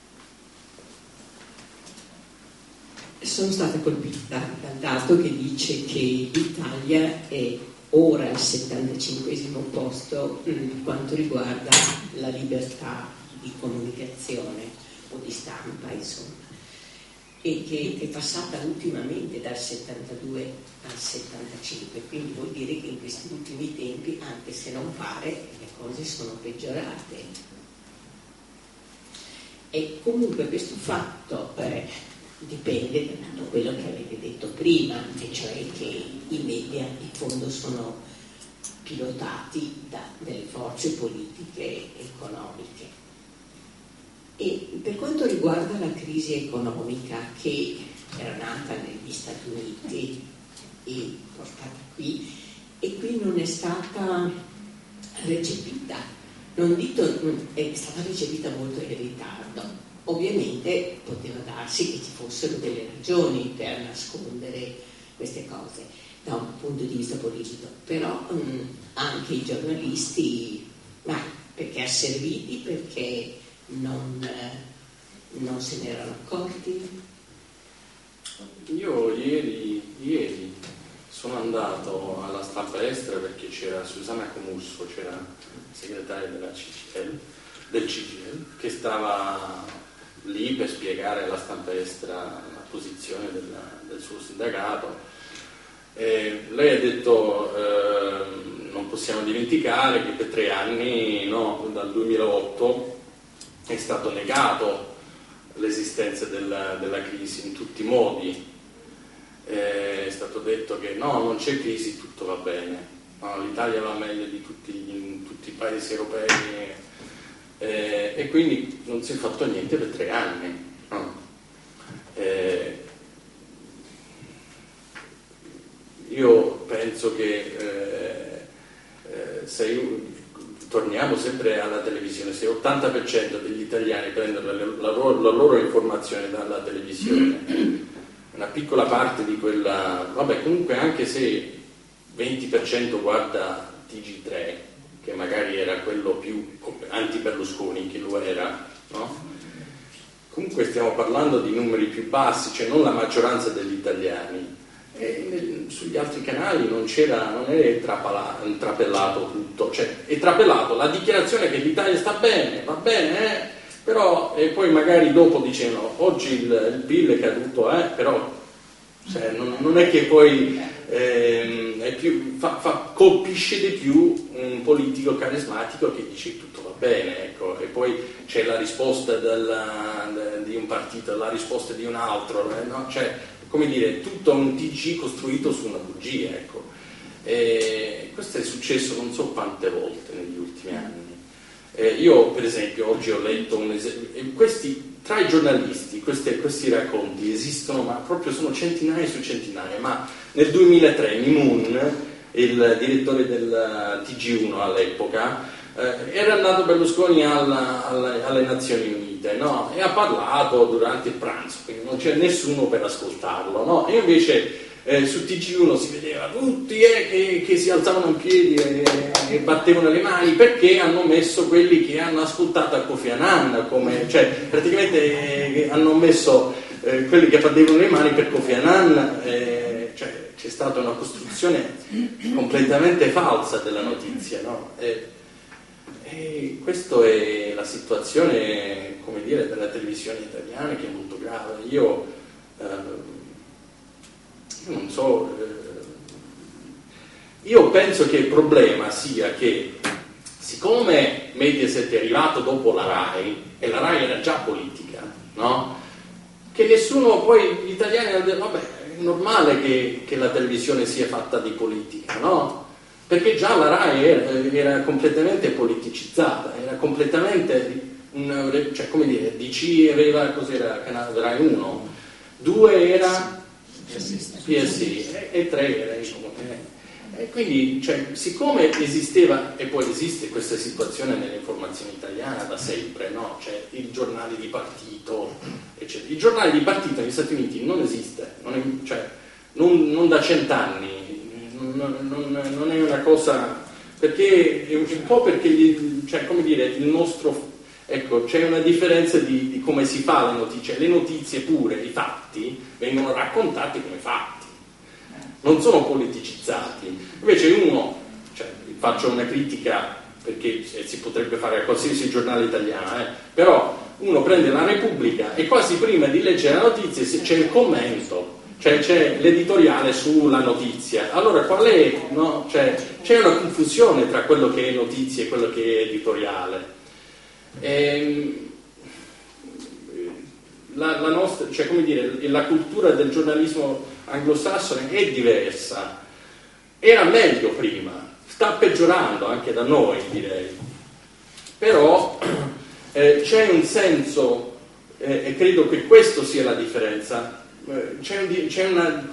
sì. Sono stata colpita dal dato che dice che l'Italia è ora al 75° posto per quanto riguarda la libertà di comunicazione o di stampa, insomma, e che è passata ultimamente dal 72 al 75, quindi vuol dire che in questi ultimi tempi, anche se non pare, le cose sono peggiorate. E comunque questo fatto dipende da tutto quello che avete detto prima, e cioè che i media in fondo sono pilotati da delle forze politiche e economiche. E per quanto riguarda la crisi economica che era nata negli Stati Uniti e portata qui, e qui non è stata recepita, è stata recepita molto in ritardo. Ovviamente poteva darsi che ci fossero delle ragioni per nascondere queste cose da un punto di vista politico, però anche i giornalisti, ma perché asserviti, perché non se ne erano accorti.
Io ieri sono andato alla stampa estera perché c'era Susanna Comusso, c'era segretaria del CGIL, che stava lì per spiegare alla stampa estera la posizione del suo sindacato. Lei ha detto non possiamo dimenticare che per 3 anni, no, dal 2008 è stato negato l'esistenza della crisi in tutti i modi. È stato detto che no, non c'è crisi, tutto va bene, no, l'Italia va meglio di in tutti i paesi europei, e quindi non si è fatto niente per 3 anni. No? Io penso che torniamo sempre alla televisione, se 80% degli italiani prendono la loro informazione dalla televisione, una piccola parte di quella, vabbè, comunque anche se 20% guarda TG3, che magari era quello più anti-Berlusconi che lo era, no? Comunque stiamo parlando di numeri più bassi, cioè non la maggioranza degli italiani. E sugli altri canali non è trapellato tutto, cioè è trapellato la dichiarazione che l'Italia sta bene, va bene, però e poi magari dopo dicevano oggi il PIL è caduto, però cioè, non è che poi è più, colpisce di più un politico carismatico che dice tutto va bene, ecco, e poi c'è la risposta di un partito, la risposta di un altro, no? Cioè, come dire, tutto un TG costruito su una bugia, ecco. E questo è successo non so quante volte negli ultimi anni. Io per esempio oggi ho letto questi tra i giornalisti, questi racconti esistono, ma proprio sono centinaia su centinaia. Ma nel 2003 Mimoun, il direttore del TG1 all'epoca, era andato Berlusconi alle Nazioni Unite ospite, no? E ha parlato durante il pranzo, quindi non c'è nessuno per ascoltarlo, no? E invece su TG1 si vedeva tutti che si alzavano in piedi e battevano le mani perché hanno messo quelli che hanno ascoltato a Kofi Annan, cioè praticamente hanno messo quelli che battevano le mani per Kofi Annan, cioè c'è stata una costruzione completamente falsa della notizia, no? E questa è la situazione, come dire, della televisione italiana, che è molto grave. Io non so, io penso che il problema sia che siccome Mediaset è arrivato dopo la RAI e la RAI era già politica, no? Che nessuno, poi gli italiani hanno detto vabbè, è normale che la televisione sia fatta di politica, no? Perché già la RAI era completamente politicizzata, era completamente, cioè come dire, DC aveva, cos'era, canale RAI 1, 2 era PSI e 3 era e quindi, cioè, siccome esisteva e poi esiste questa situazione nell'informazione italiana da sempre, no? Cioè i giornali di partito, eccetera. Il giornale di partito negli Stati Uniti non esiste, non da 100 anni. Non è una cosa, perché è un po' perché cioè, come dire, il nostro, ecco, c'è una differenza di come si fa le notizie. Le notizie pure, i fatti vengono raccontati come fatti, non sono politicizzati. Invece uno, cioè, faccio una critica perché si potrebbe fare a qualsiasi giornale italiano, però uno prende la Repubblica e quasi prima di leggere la notizia c'è il commento, cioè c'è l'editoriale sulla notizia. Allora qual è? No? Cioè, c'è una confusione tra quello che è notizia e quello che è editoriale. La nostra, cioè come dire, la cultura del giornalismo anglosassone è diversa. Era meglio prima, sta peggiorando anche da noi, direi. Però c'è un senso, e credo che questo sia la differenza. C'è una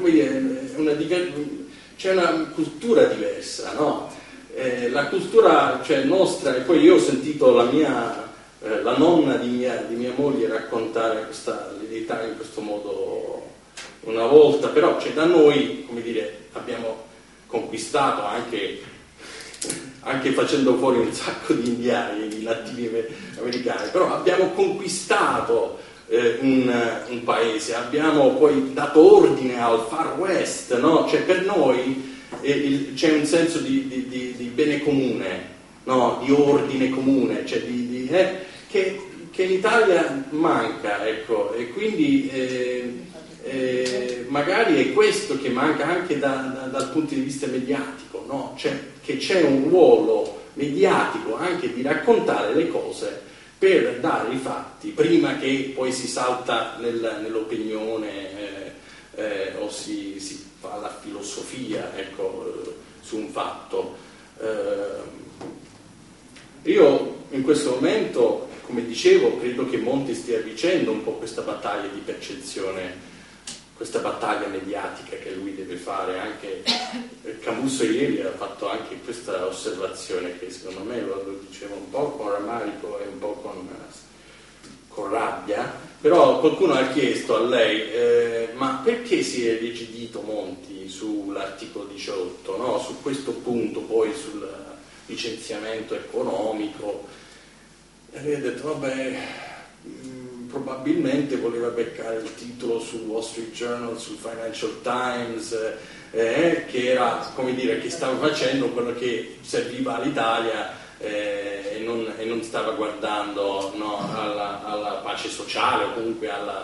cultura diversa, no? La cultura, cioè, nostra, e poi io ho sentito la nonna di mia moglie raccontare l'eredità in questo modo una volta, però cioè, da noi, come dire, abbiamo conquistato anche facendo fuori un sacco di indiani, di nativi americani, però abbiamo conquistato un paese, abbiamo poi dato ordine al Far West, no? Cioè per noi c'è un senso di bene comune, no? Di ordine comune, cioè che in Italia manca, ecco, e quindi magari è questo che manca anche dal punto di vista mediatico, no? Cioè che c'è un ruolo mediatico anche di raccontare le cose per dare i fatti prima che poi si salta nell'opinione o si fa la filosofia, ecco, su un fatto. Io in questo momento, come dicevo, credo che Monti stia vincendo un po' questa battaglia di percezione, questa battaglia mediatica che lui deve fare. Anche Camusso ieri ha fatto anche questa osservazione che secondo me lo diceva un po' con rammarico e un po' con rabbia, però qualcuno ha chiesto a lei ma perché si è irrigidito Monti sull'articolo 18, no? Su questo punto poi sul licenziamento economico, e lei ha detto vabbè, probabilmente voleva beccare il titolo sul Wall Street Journal, sul Financial Times, che era, come dire, che stava facendo quello che serviva all'Italia e non stava guardando, no, alla pace sociale o comunque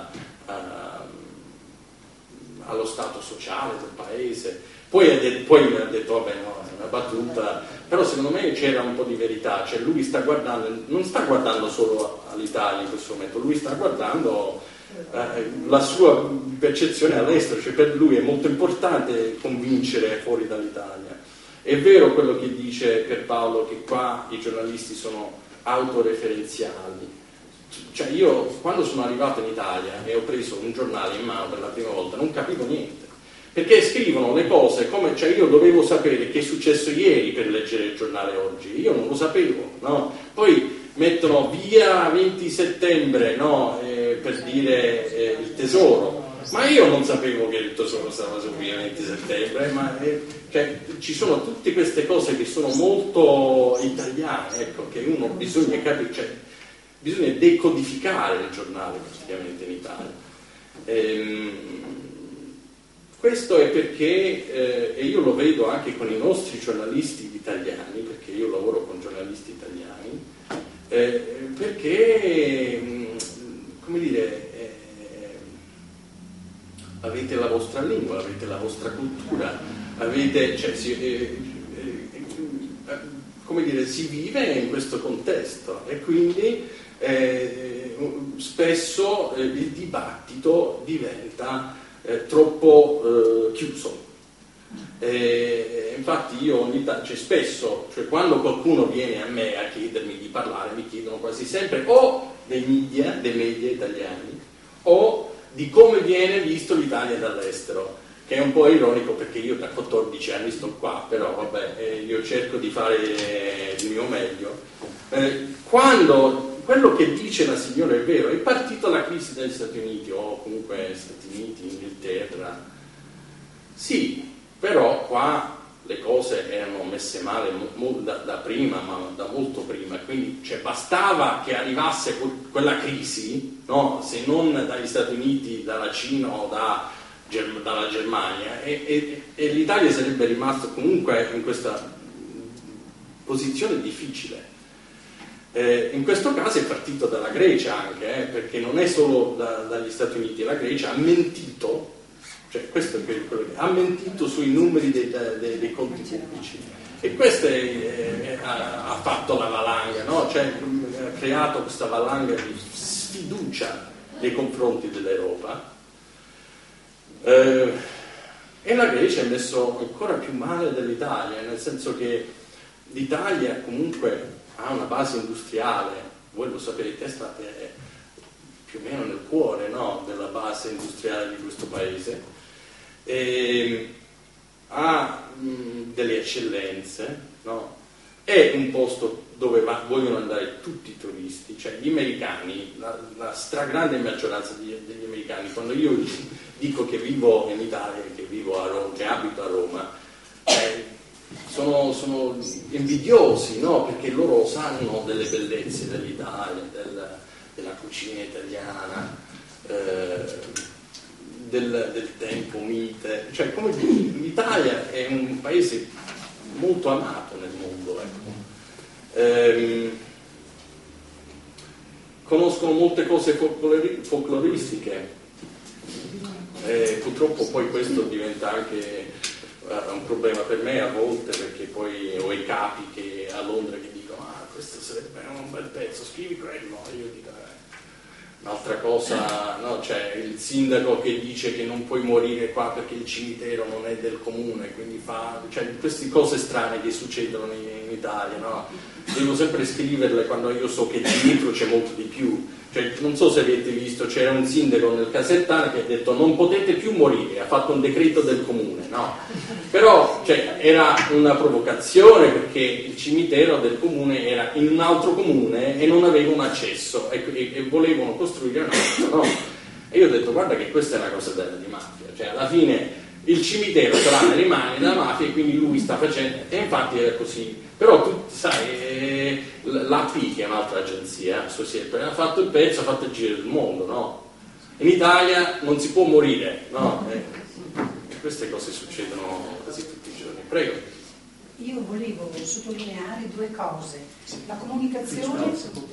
allo stato sociale del paese. Poi mi ha detto vabbè, no, è una battuta, però secondo me c'era un po' di verità, cioè lui non sta guardando solo all'Italia in questo momento, lui sta guardando la sua percezione all'estero, cioè per lui è molto importante convincere fuori dall'Italia. È vero quello che dice Pierpaolo, che qua i giornalisti sono autoreferenziali, cioè io quando sono arrivato in Italia e ho preso un giornale in mano per la prima volta non capivo niente, perché scrivono le cose come, cioè io dovevo sapere che è successo ieri per leggere il giornale oggi, io non lo sapevo, no? Poi mettono via 20 settembre, no? Per dire il tesoro. Ma io non sapevo che il tesoro stava su via 20 settembre, cioè, ci sono tutte queste cose che sono molto italiane, ecco, che uno bisogna capire, cioè, bisogna decodificare il giornale praticamente in Italia. Questo è perché, e io lo vedo anche con i nostri giornalisti italiani, perché io lavoro con giornalisti italiani, perché, come dire, avete la vostra lingua, avete la vostra cultura, avete, cioè, come dire, si vive in questo contesto e quindi spesso il dibattito diventa troppo chiuso. Infatti io ogni tanto, cioè spesso, cioè quando qualcuno viene a me a chiedermi di parlare, mi chiedono quasi sempre o dei media italiani o di come viene visto l'Italia dall'estero, che è un po' ironico perché io da 14 anni sto qua, però vabbè, io cerco di fare il mio meglio. Quando quello che dice la signora è vero, è partita la crisi degli Stati Uniti, o comunque Stati Uniti, Inghilterra, sì, però qua le cose erano messe male da prima, ma da molto prima, quindi cioè, bastava che arrivasse quella crisi, no? Se non dagli Stati Uniti, dalla Cina o dalla Germania, e l'Italia sarebbe rimasta comunque in questa posizione difficile. In questo caso è partito dalla Grecia anche, perché non è solo dagli Stati Uniti, la Grecia ha mentito, cioè questo è quello che ha mentito sui numeri dei conti pubblici, e questo ha fatto la valanga, no? Cioè, ha creato questa valanga di sfiducia nei confronti dell'Europa, e la Grecia è messo ancora più male dell'Italia, nel senso che l'Italia comunque ha una base industriale, voi lo sapete, state più o meno nel cuore, no? Della base industriale di questo paese, ha delle eccellenze, no? È un posto dove vogliono andare tutti i turisti, cioè gli americani, la stragrande maggioranza degli americani, quando io dico che vivo in Italia, che vivo a Roma, che abito a Roma, sono invidiosi, no? Perché loro sanno delle bellezze dell'Italia, della cucina italiana, del tempo mite, cioè come l'Italia è un paese molto amato nel mondo, ecco. Conoscono molte cose folcloristiche, purtroppo poi questo diventa anche un problema per me a volte, perché poi ho i capi che a Londra che dicono questo sarebbe un bel pezzo, scrivi quello, e io dico un'altra cosa, no? C'è il sindaco che dice che non puoi morire qua perché il cimitero non è del comune, quindi cioè queste cose strane che succedono in Italia, no? Devo sempre scriverle quando io so che dietro c'è molto di più. Cioè, non so se avete visto, c'era un sindaco nel Casertano che ha detto non potete più morire, ha fatto un decreto del comune, no? Però cioè, era una provocazione, perché il cimitero del comune era in un altro comune e non avevano accesso e volevano costruire un altro, no? E io ho detto guarda che questa è una cosa bella di mafia, cioè alla fine il cimitero sarà nelle mani della mafia e quindi lui sta facendo, e infatti era così. Però tu sai, l'AP, che è un'altra agenzia, ha fatto il pezzo, ha fatto il giro del mondo, no? In Italia non si può morire, no? Queste cose succedono quasi tutti i giorni. Prego.
Io volevo sottolineare due cose. La comunicazione...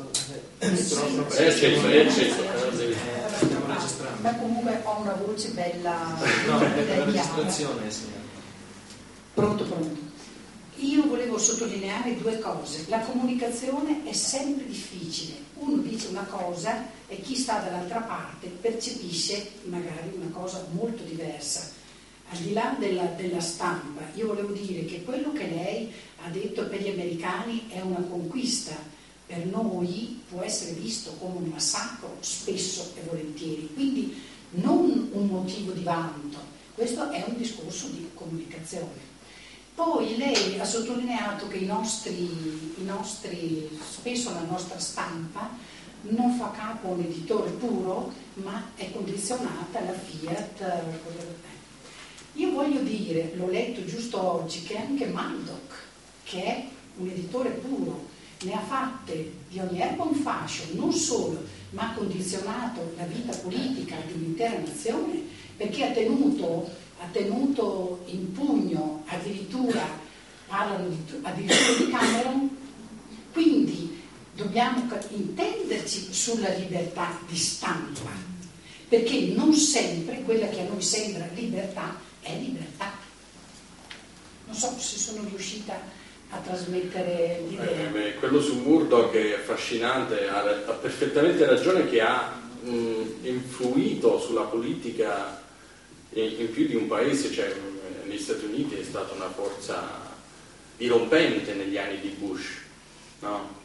È acceso.
Ma comunque ho una voce bella.
No, è la registrazione, signora.
Pronto. Io volevo sottolineare due cose. La comunicazione è sempre difficile. Uno dice una cosa e chi sta dall'altra parte percepisce magari una cosa molto diversa. Al di là della stampa, io volevo dire che quello che lei ha detto per gli americani è una conquista. Per noi può essere visto come un massacro, spesso e volentieri. Quindi non un motivo di vanto. Questo è un discorso di comunicazione. Poi lei ha sottolineato che i nostri, spesso la nostra stampa non fa capo a un editore puro, ma è condizionata alla Fiat. Io voglio dire, l'ho letto giusto oggi, che anche Murdoch, che è un editore puro, ne ha fatte di ogni erba un fascio, non solo, ma ha condizionato la vita politica di un'intera nazione, perché ha tenuto in pugno parlano addirittura di Cameron. Quindi dobbiamo intenderci sulla libertà di stampa, perché non sempre quella che a noi sembra libertà è libertà. Non so se sono riuscita a trasmettere l'idea.
Quello su Murdoch è affascinante, ha perfettamente ragione, che ha influito sulla politica in più di un paese, cioè negli Stati Uniti è stata una forza dirompente negli anni di Bush, no?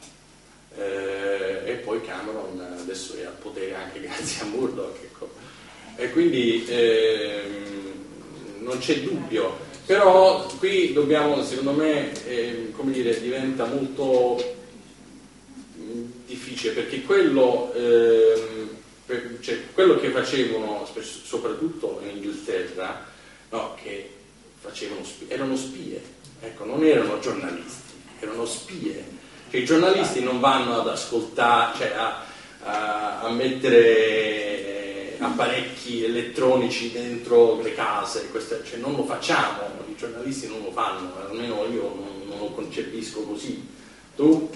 E poi Cameron adesso è al potere anche grazie a Murdoch, ecco. E quindi non c'è dubbio, però qui dobbiamo, secondo me, come dire, diventa molto difficile, perché quello che facevano soprattutto in Inghilterra, no, che erano spie, ecco, non erano giornalisti, erano spie. Cioè, i giornalisti non vanno ad ascoltare, cioè a mettere apparecchi elettronici dentro le case, cioè non lo facciamo, i giornalisti non lo fanno, almeno io non lo concepisco così. Tu?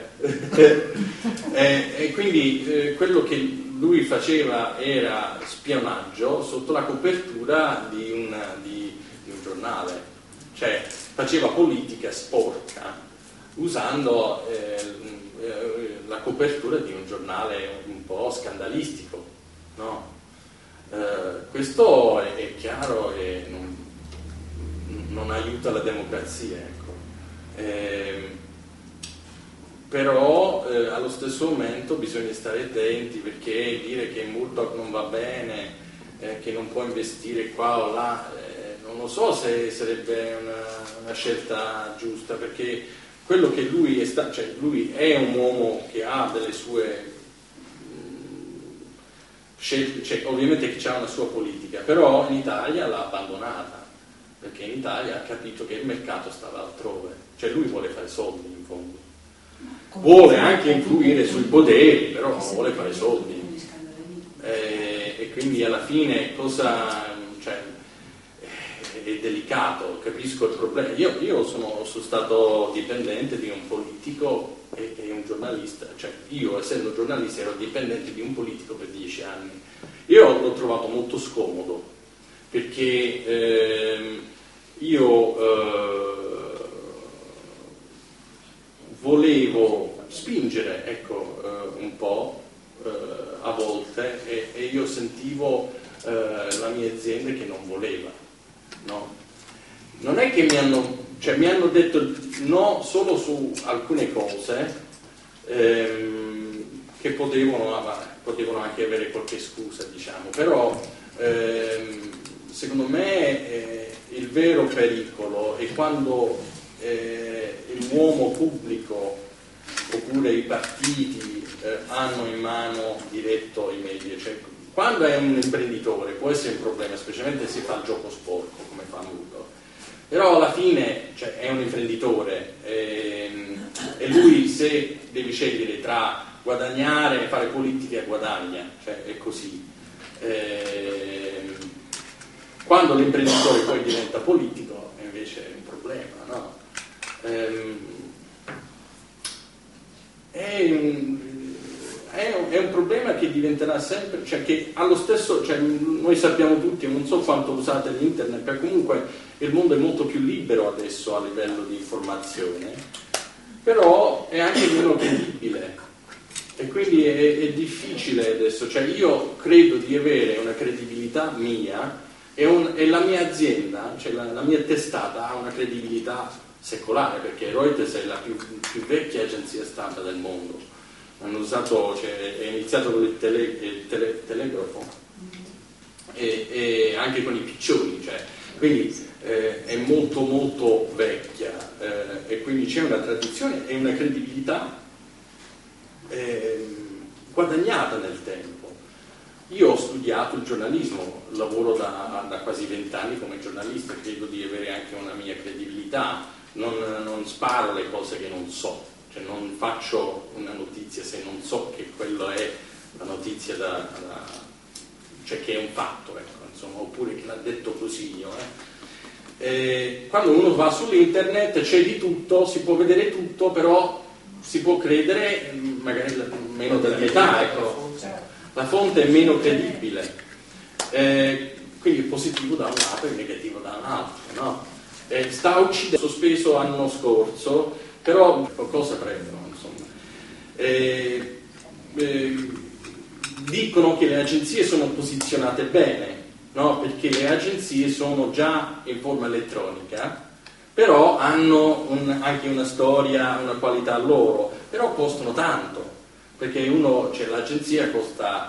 E quindi quello che lui faceva era spionaggio sotto la copertura di un giornale, cioè faceva politica sporca usando la copertura di un giornale un po' scandalistico, no? Questo è chiaro e non aiuta la democrazia, ecco. Però allo stesso momento bisogna stare attenti, perché dire che Murdoch non va bene, che non può investire qua o là, non lo so se sarebbe una scelta giusta, perché quello che lui è cioè lui è un uomo che ha delle sue scelte, cioè ovviamente che ha una sua politica, però in Italia l'ha abbandonata, perché in Italia ha capito che il mercato stava altrove, cioè lui vuole fare soldi in fondo, vuole anche influire sui poteri, però non vuole fare soldi, e quindi alla fine è delicato, capisco il problema. Io sono stato dipendente di un politico e un giornalista, cioè io essendo giornalista ero dipendente di un politico per 10 anni. Io l'ho trovato molto scomodo, perché volevo spingere, ecco, un po' a volte, e io sentivo la mia azienda che non voleva. No, non è che mi hanno detto no solo su alcune cose che potevano anche avere qualche scusa, diciamo, però secondo me il vero pericolo è quando l'uomo pubblico oppure i partiti hanno in mano diretto i media, cioè quando è un imprenditore può essere un problema, specialmente se si fa il gioco sporco come fa Murdoch, però alla fine, cioè, è un imprenditore e lui, se devi scegliere tra guadagnare e fare politica, guadagna, cioè è così. Quando l'imprenditore poi diventa politico invece è un problema, no? È un problema che diventerà sempre, cioè che allo stesso, cioè noi sappiamo tutti, non so quanto usate l'internet, ma comunque il mondo è molto più libero adesso a livello di informazione, però è anche meno credibile e quindi è difficile adesso, cioè io credo di avere una credibilità mia e la mia azienda, cioè la mia testata ha una credibilità secolare, perché Reuters è la più vecchia agenzia stampa del mondo. Hanno usato, cioè, è iniziato con il telegrafo e anche con i piccioni, cioè, quindi è molto molto vecchio. quindi c'è una tradizione e una credibilità guadagnata nel tempo. Io ho studiato il giornalismo, lavoro da quasi 20 anni come giornalista, credo di avere anche una mia credibilità, non sparo le cose che non so, cioè non faccio una notizia se non so che quello è la notizia cioè che è un fatto, ecco, insomma, oppure che l'ha detto così io. Quando uno va sull'internet c'è di tutto, si può vedere tutto, però si può credere magari meno della metà, ecco. La fonte è meno credibile, quindi è positivo da un lato e negativo da un altro, no? Sta uccidendo, sospeso l'anno scorso, però qualcosa prendono, insomma. Dicono che le agenzie sono posizionate bene, no? Perché le agenzie sono già in forma elettronica, però hanno anche una storia, una qualità loro, però costano tanto, perché l'agenzia costa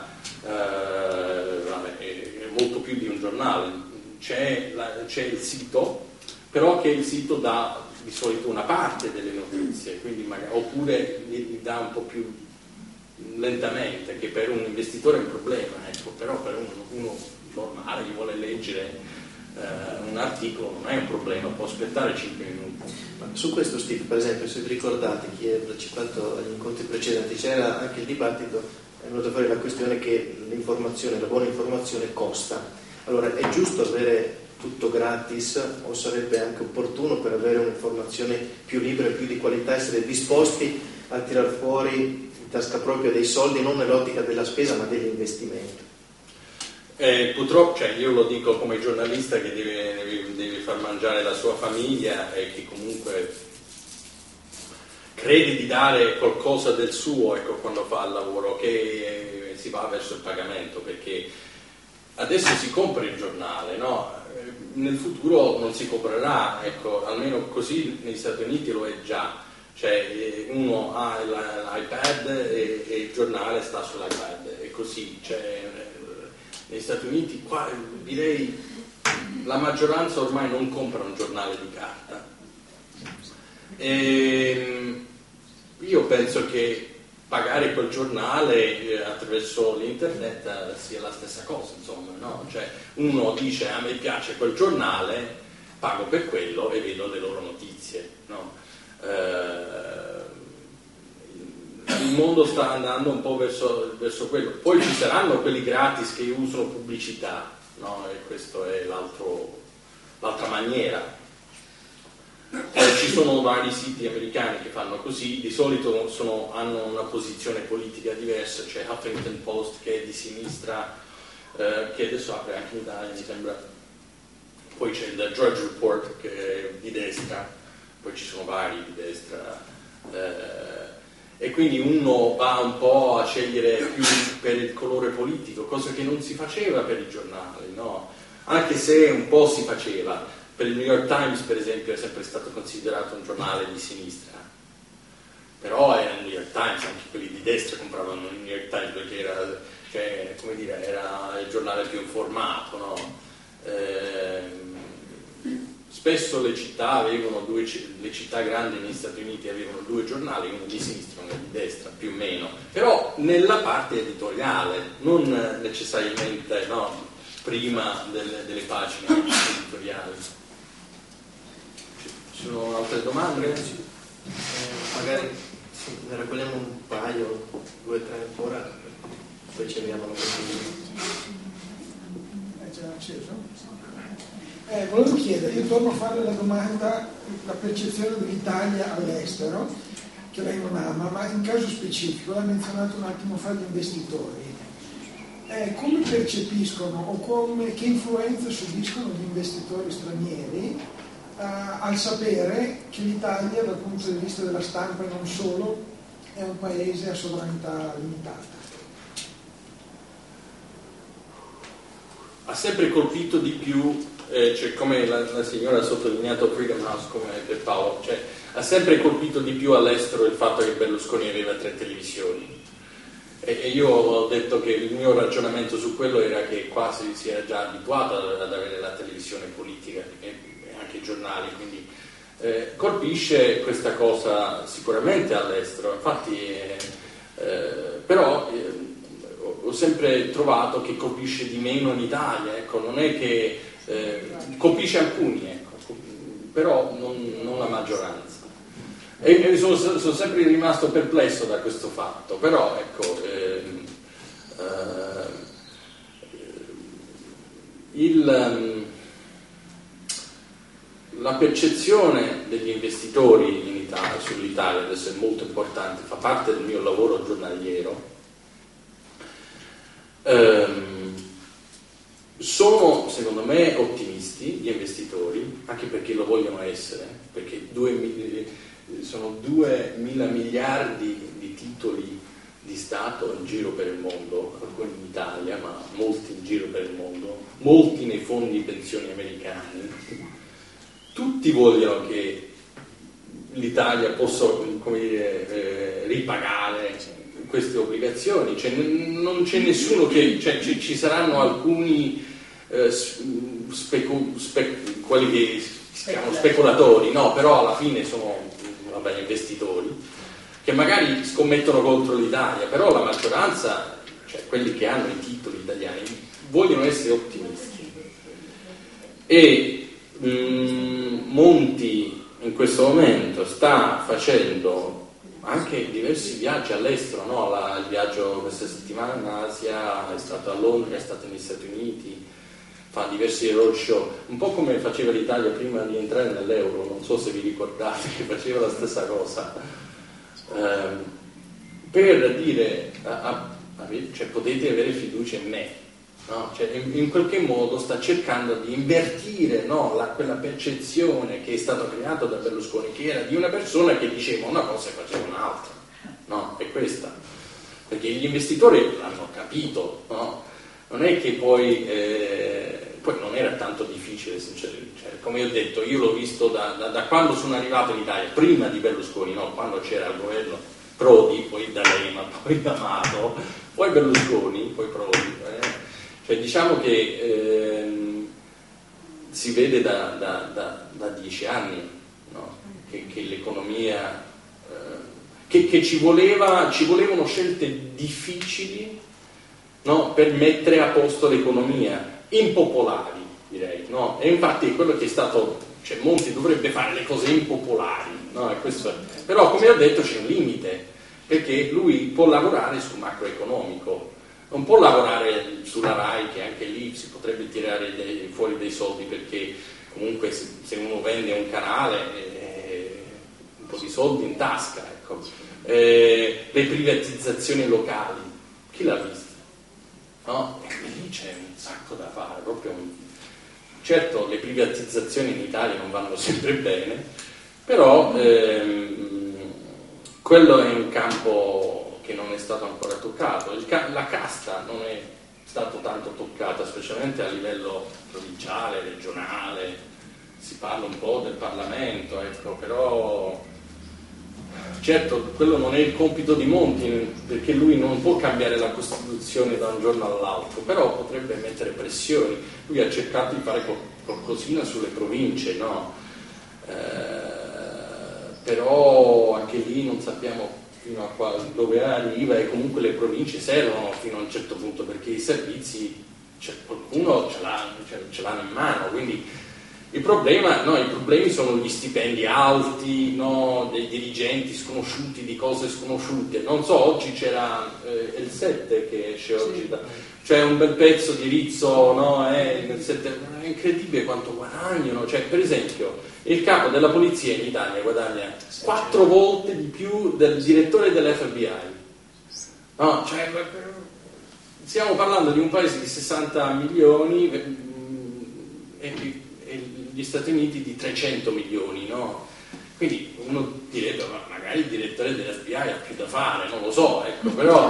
è molto più di un giornale. C'è il sito, però che il sito dà di solito una parte delle notizie, quindi oppure li dà un po' più lentamente, che per un investitore è un problema, ecco, però per uno normale che vuole leggere un articolo non è un problema, può aspettare 5 minuti.
Su questo, Steve, per esempio, se vi ricordate, chi ha partecipato agli incontri precedenti, c'era anche il dibattito, è venuta fuori la questione che l'informazione, la buona informazione costa. Allora, è giusto avere tutto gratis o sarebbe anche opportuno, per avere un'informazione più libera e più di qualità, essere disposti a tirar fuori in tasca propria dei soldi, non nell'ottica della spesa ma dell'investimento?
Purtroppo, io lo dico come giornalista che deve far mangiare la sua famiglia e che comunque crede di dare qualcosa del suo, ecco, quando fa il lavoro, che si va verso il pagamento, perché adesso si compra il giornale, no? Nel futuro non si comprerà, ecco, almeno così negli Stati Uniti lo è già, cioè uno ha l'iPad e il giornale sta sull'iPad, e così, negli Stati Uniti qua direi la maggioranza ormai non compra un giornale di carta. Io penso che pagare quel giornale attraverso l'internet sia la stessa cosa, insomma, no? Cioè uno dice a me piace quel giornale, pago per quello e vedo le loro notizie, no? Il mondo sta andando un po' verso quello. Poi ci saranno quelli gratis che usano pubblicità, no? E questo è l'altra maniera. Ci sono vari siti americani che fanno così, di solito hanno una posizione politica diversa. C'è Huffington Post che è di sinistra, che adesso apre anche in Italia, mi sembra. Poi c'è il Drudge Report che è di destra, poi ci sono vari di destra. E quindi uno va un po' a scegliere più per il colore politico, cosa che non si faceva per i giornali, no? Anche se un po' si faceva. Per il New York Times, per esempio, è sempre stato considerato un giornale di sinistra, però era il New York Times, anche quelli di destra compravano il New York Times perché era il giornale più informato, no? Spesso le città le città grandi negli Stati Uniti avevano 2 giornali, uno di sinistra e uno di destra, più o meno, però nella parte editoriale, non necessariamente, no, prima delle pagine editoriali. Ci sono altre domande?
Magari ne raccogliamo un paio, 2 o 3 ancora, poi ci andiamo a
È già acceso? Volevo chiedere, io torno a fare la domanda, la percezione dell'Italia all'estero, che lei non ama, ma in caso specifico, l'ha menzionato un attimo fa gli investitori. Come percepiscono o che influenza subiscono gli investitori stranieri al sapere che l'Italia, dal punto di vista della stampa e non solo, è un paese a sovranità limitata?
Ha sempre colpito di più, come la signora ha sottolineato Freedom House, come per Paolo, ha sempre colpito di più all'estero il fatto che Berlusconi aveva 3 televisioni. E io ho detto che il mio ragionamento su quello era che qua si era già abituato ad avere la televisione politica e anche i giornali, quindi colpisce questa cosa sicuramente all'estero, infatti però ho sempre trovato che colpisce di meno in Italia, ecco, non è che colpisce alcuni, ecco, però non la maggioranza. E sono sempre rimasto perplesso da questo fatto, però ecco, la percezione degli investitori in Italia, sull'Italia adesso è molto importante, fa parte del mio lavoro giornaliero. Sono secondo me ottimisti gli investitori, anche perché lo vogliono essere, perché sono 2.000 miliardi di titoli di Stato in giro per il mondo, alcuni in Italia, ma molti in giro per il mondo, molti nei fondi pensioni americani. Tutti vogliono che l'Italia possa, come dire, ripagare queste obbligazioni, cioè, non c'è nessuno che, cioè, ci saranno alcuni quelli che si chiamano speculatori, no, però alla fine sono investitori che magari scommettono contro l'Italia, però la maggioranza, cioè quelli che hanno i titoli italiani, vogliono essere ottimisti. E Monti in questo momento sta facendo anche diversi viaggi all'estero, no? Il viaggio questa settimana in Asia, è stato a Londra, è stato negli Stati Uniti, fa diversi roadshow, un po' come faceva l'Italia prima di entrare nell'euro, non so se vi ricordate che faceva la stessa cosa, per dire cioè, potete avere fiducia in me, no? Cioè, in qualche modo sta cercando di invertire, no, quella percezione che è stata creata da Berlusconi, che era di una persona che diceva una cosa e faceva un'altra, no? È questa, perché gli investitori l'hanno capito, no? Non è che poi non era tanto difficile, cioè, come ho detto, io l'ho visto da quando sono arrivato in Italia, prima di Berlusconi, no? Quando c'era il governo Prodi, poi D'Alema, poi D'Amato, poi Berlusconi, poi Prodi. Cioè, diciamo che si vede da 10 anni, no? che l'economia, che ci volevano scelte difficili, no? Per mettere a posto l'economia, impopolari direi, no? E infatti è quello che è stato, cioè Monti dovrebbe fare le cose impopolari, no? E questo però, come ho detto, c'è un limite, perché lui può lavorare sul macroeconomico, non può lavorare sulla RAI, che anche lì si potrebbe tirare fuori dei soldi, perché comunque se uno vende un canale un po' di soldi in tasca, ecco. Le privatizzazioni locali, chi l'ha vista? No? E lì c'è un sacco da fare, proprio certo le privatizzazioni in Italia non vanno sempre bene, però quello è un campo che non è stato ancora toccato. La casta non è stato tanto toccata, specialmente a livello provinciale, regionale, si parla un po' del Parlamento, ecco, però certo quello non è il compito di Monti, perché lui non può cambiare la Costituzione da un giorno all'altro, però potrebbe mettere pressioni. Lui ha cercato di fare qualcosina sulle province, no? Però anche lì non sappiamo fino a dove arriva, e comunque le province servono fino a un certo punto, perché i servizi, cioè, qualcuno ce l'hanno in mano, quindi i problemi sono gli stipendi alti, no, dei dirigenti sconosciuti, di cose sconosciute. Non so, oggi c'era il 7 che esce oggi, cioè un bel pezzo di Rizzo, no, nel 7, è incredibile quanto guadagnano. Cioè, per esempio, il capo della polizia in Italia guadagna 4 volte di più del direttore dell'FBI. No, cioè, stiamo parlando di un paese di 60 milioni e gli Stati Uniti di 300 milioni, no? Quindi uno direbbe, ma magari il direttore dell'FBI ha più da fare, non lo so, ecco, però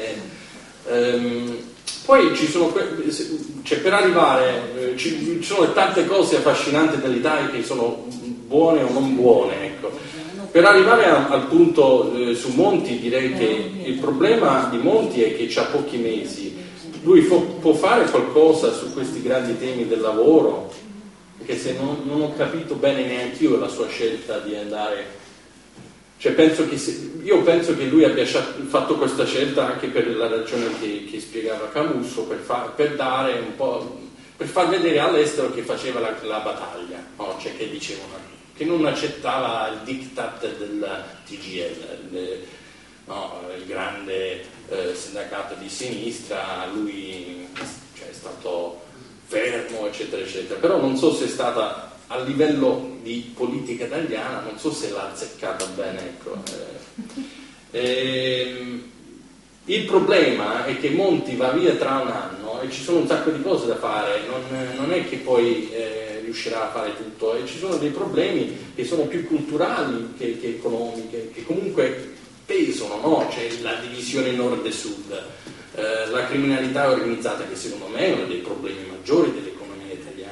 poi ci sono, cioè, per arrivare, ci sono tante cose affascinanti dell'Italia che sono buone o non buone, ecco. Per arrivare al punto su Monti, direi che il problema di Monti è che ha pochi mesi. Lui può fare qualcosa su questi grandi temi del lavoro, Perché se non ho capito bene neanche io la sua scelta di andare, cioè io penso che lui abbia fatto questa scelta anche per la ragione che spiegava Camusso, per dare un po', per far vedere all'estero che faceva la battaglia, no? Cioè che dicevano che non accettava il diktat del TGL, il grande sindacato di sinistra. Lui è stato fermo, eccetera eccetera, però non so se è stata a livello di politica italiana, non so se l'ha azzeccata bene, ecco. Il problema è che Monti va via tra un anno e ci sono un sacco di cose da fare, non è che poi riuscirà a fare tutto, e ci sono dei problemi che sono più culturali che economiche, che comunque pesano, no? C'è la divisione nord e sud, la criminalità organizzata, che secondo me è uno dei problemi maggiori dell'economia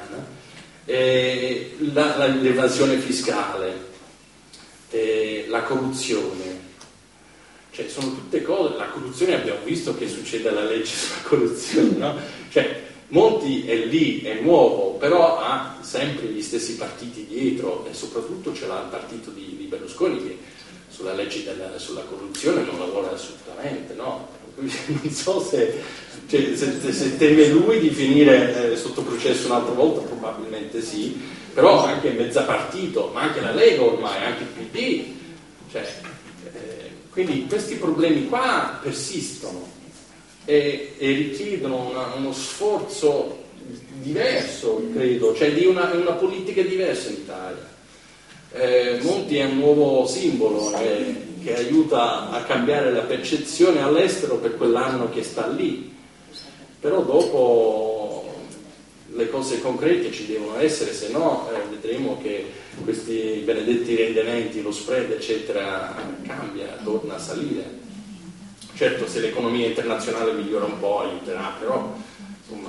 italiana, l'evasione fiscale, la corruzione. Cioè, sono tutte cose. La corruzione, abbiamo visto che succede alla legge sulla corruzione, no? Cioè, Monti è lì, è nuovo, però ha sempre gli stessi partiti dietro, e soprattutto ce l'ha il partito di Berlusconi, che sulla legge sulla corruzione non lavora assolutamente, no? Non so se teme lui di finire sotto processo un'altra volta, probabilmente sì, però anche mezza partito, ma anche la Lega ormai, anche il PD, cioè, quindi questi problemi qua persistono e richiedono uno sforzo diverso, credo, cioè di una politica diversa in Italia. Monti è un nuovo simbolo che aiuta a cambiare la percezione all'estero per quell'anno che sta lì, però dopo le cose concrete ci devono essere, se no vedremo che questi benedetti rendimenti, lo spread eccetera cambia, torna a salire. Certo, se l'economia internazionale migliora un po' aiuterà, però insomma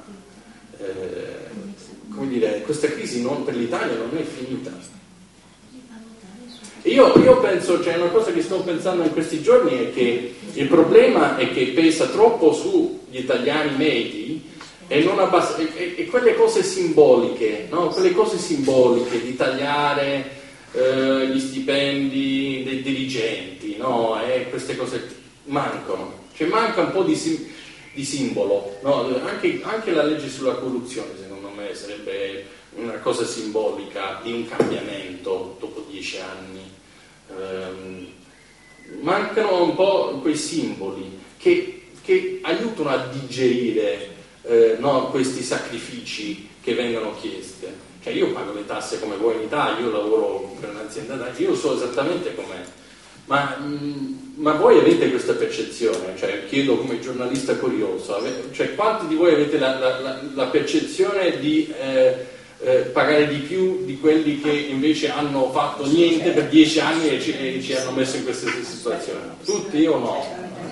come dire, questa crisi per l'Italia non è finita. Io penso, cioè una cosa che sto pensando in questi giorni è che il problema è che pesa troppo sugli italiani medi e quelle cose simboliche, no? Quelle cose simboliche di tagliare gli stipendi dei dirigenti, no? E queste cose mancano, cioè manca un po' di simbolo, no? Anche la legge sulla corruzione secondo me sarebbe una cosa simbolica di un cambiamento dopo 10 anni. Mancano un po' quei simboli che aiutano a digerire questi sacrifici che vengono chiesti. Cioè io pago le tasse come voi in Italia, io lavoro per un'azienda, io so esattamente com'è, ma voi avete questa percezione? Cioè chiedo come giornalista curioso, cioè quanti di voi avete la percezione di pagare di più di quelli che invece hanno fatto niente per 10 anni e ci hanno messo in questa situazione? Tutti o no?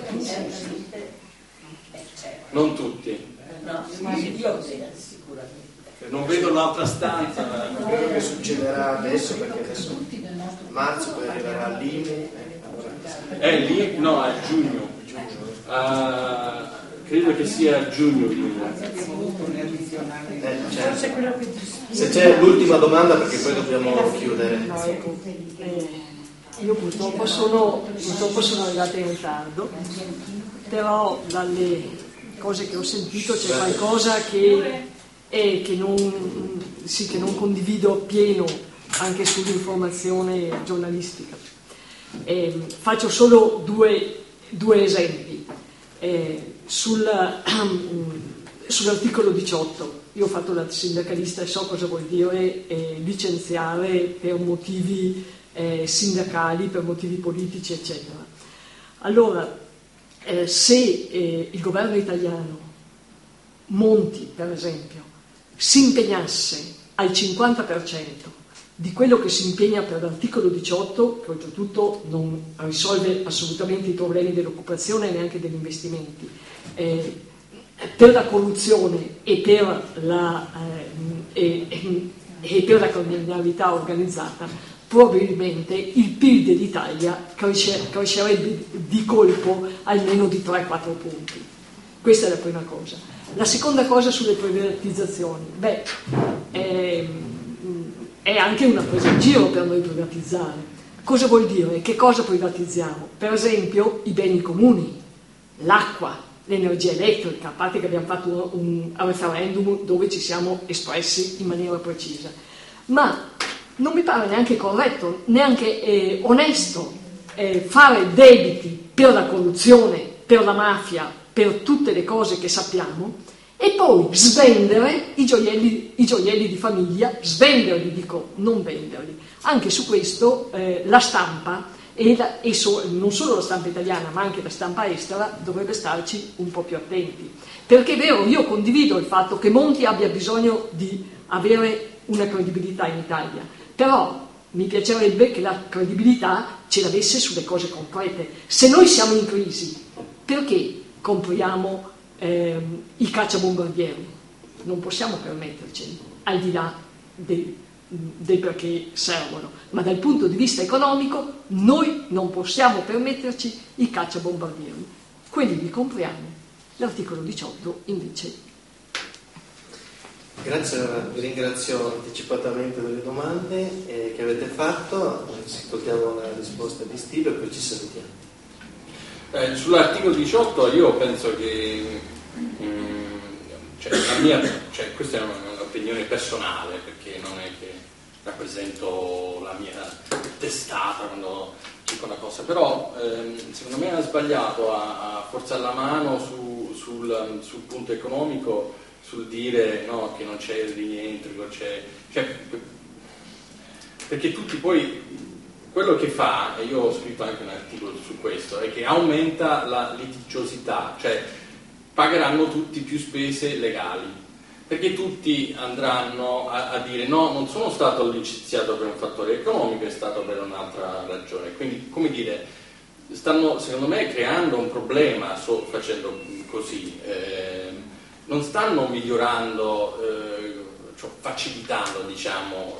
Non tutti.
No, io sicuramente.
Non vedo l'altra stanza.
Quello che succederà adesso, perché adesso marzo poi arriverà l'IMU.
Lì? No, è giugno. Credo che sia a giugno.
Certo. Se c'è l'ultima domanda, perché poi dobbiamo chiudere.
No, ecco, io purtroppo sono arrivata in ritardo, però dalle cose che ho sentito c'è qualcosa che non condivido appieno anche sull'informazione giornalistica. Faccio solo due esempi. Sull'articolo 18, io ho fatto la sindacalista e so cosa vuol dire licenziare per motivi sindacali, per motivi politici, eccetera. Allora, se il governo italiano, Monti per esempio, si impegnasse al 50% di quello che si impegna per l'articolo 18, che oltretutto non risolve assolutamente i problemi dell'occupazione e neanche degli investimenti, per la corruzione e per la criminalità organizzata, probabilmente il PIL dell'Italia crescerebbe di colpo almeno di 3-4 punti. Questa è la prima cosa. La seconda cosa sulle privatizzazioni. è anche una presa in giro per noi privatizzare. Cosa vuol dire? Che cosa privatizziamo? Per esempio i beni comuni, l'acqua, l'energia elettrica, a parte che abbiamo fatto un referendum dove ci siamo espressi in maniera precisa. Ma non mi pare neanche corretto, neanche onesto fare debiti per la corruzione, per la mafia, per tutte le cose che sappiamo, e poi svendere i gioielli di famiglia, svenderli, dico, non venderli. Anche su questo la stampa, non solo la stampa italiana ma anche la stampa estera, dovrebbe starci un po' più attenti. Perché è vero, io condivido il fatto che Monti abbia bisogno di avere una credibilità in Italia, però mi piacerebbe che la credibilità ce l'avesse sulle cose concrete. Se noi siamo in crisi, perché compriamo i cacciabombardieri? Non possiamo permetterceli, al di là del perché servono, ma dal punto di vista economico noi non possiamo permetterci i cacciabombardieri, quelli li compriamo. L'articolo 18 invece.
Grazie, vi ringrazio anticipatamente delle domande che avete fatto, ascoltiamo la risposta di Steve e poi ci salutiamo.
Sull'articolo 18 io penso che questa è un'opinione personale, perché non è che rappresento la mia testata quando dico una cosa, però secondo me ha sbagliato a forzare la mano sul punto economico, sul dire no, che non c'è il rientro, perché tutti poi quello che fa, e io ho scritto anche un articolo su questo, è che aumenta la litigiosità, cioè pagheranno tutti più spese legali, perché tutti andranno a dire no, non sono stato licenziato per un fattore economico, è stato per un'altra ragione. Quindi, come dire, stanno secondo me creando un problema facendo così, non stanno migliorando, cioè facilitando, diciamo,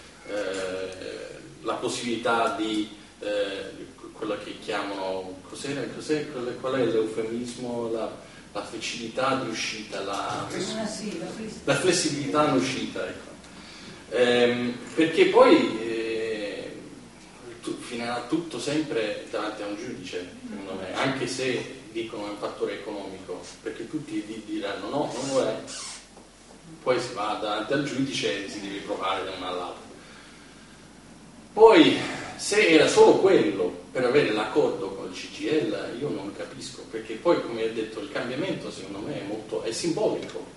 la possibilità di quello che chiamano, qual è l'eufemismo? La facilità di uscita, la flessibilità in uscita, ecco. Perché poi finirà tutto sempre davanti a un giudice, secondo me, anche se dicono è un fattore economico, perché tutti diranno no, non lo è, poi si va davanti al giudice e si deve provare da una all'altra. Poi se era solo quello per avere l'accordo con il CGIL, io non capisco, perché poi, come ho detto, il cambiamento secondo me è simbolico,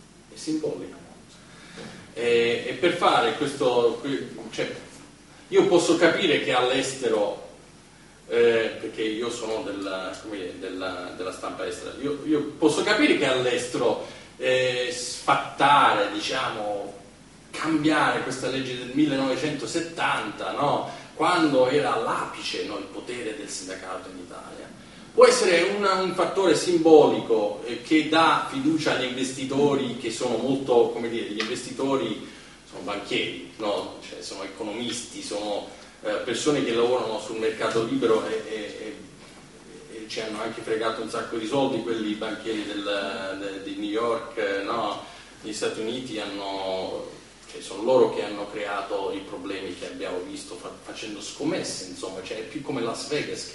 e per fare questo, cioè, io posso capire che all'estero, perché io sono della stampa estera, io posso capire che all'estero sfattare, diciamo, cambiare questa legge del 1970, no? Quando era all'apice, no, il potere del sindacato in Italia, può essere un fattore simbolico che dà fiducia agli investitori, che sono molto, come dire, gli investitori sono banchieri, no? Cioè, sono economisti, sono persone che lavorano sul mercato libero e ci hanno anche fregato un sacco di soldi, quelli banchieri di New York, no? Gli Stati Uniti sono loro che hanno creato i problemi che abbiamo visto facendo scommesse, insomma, cioè è più come Las Vegas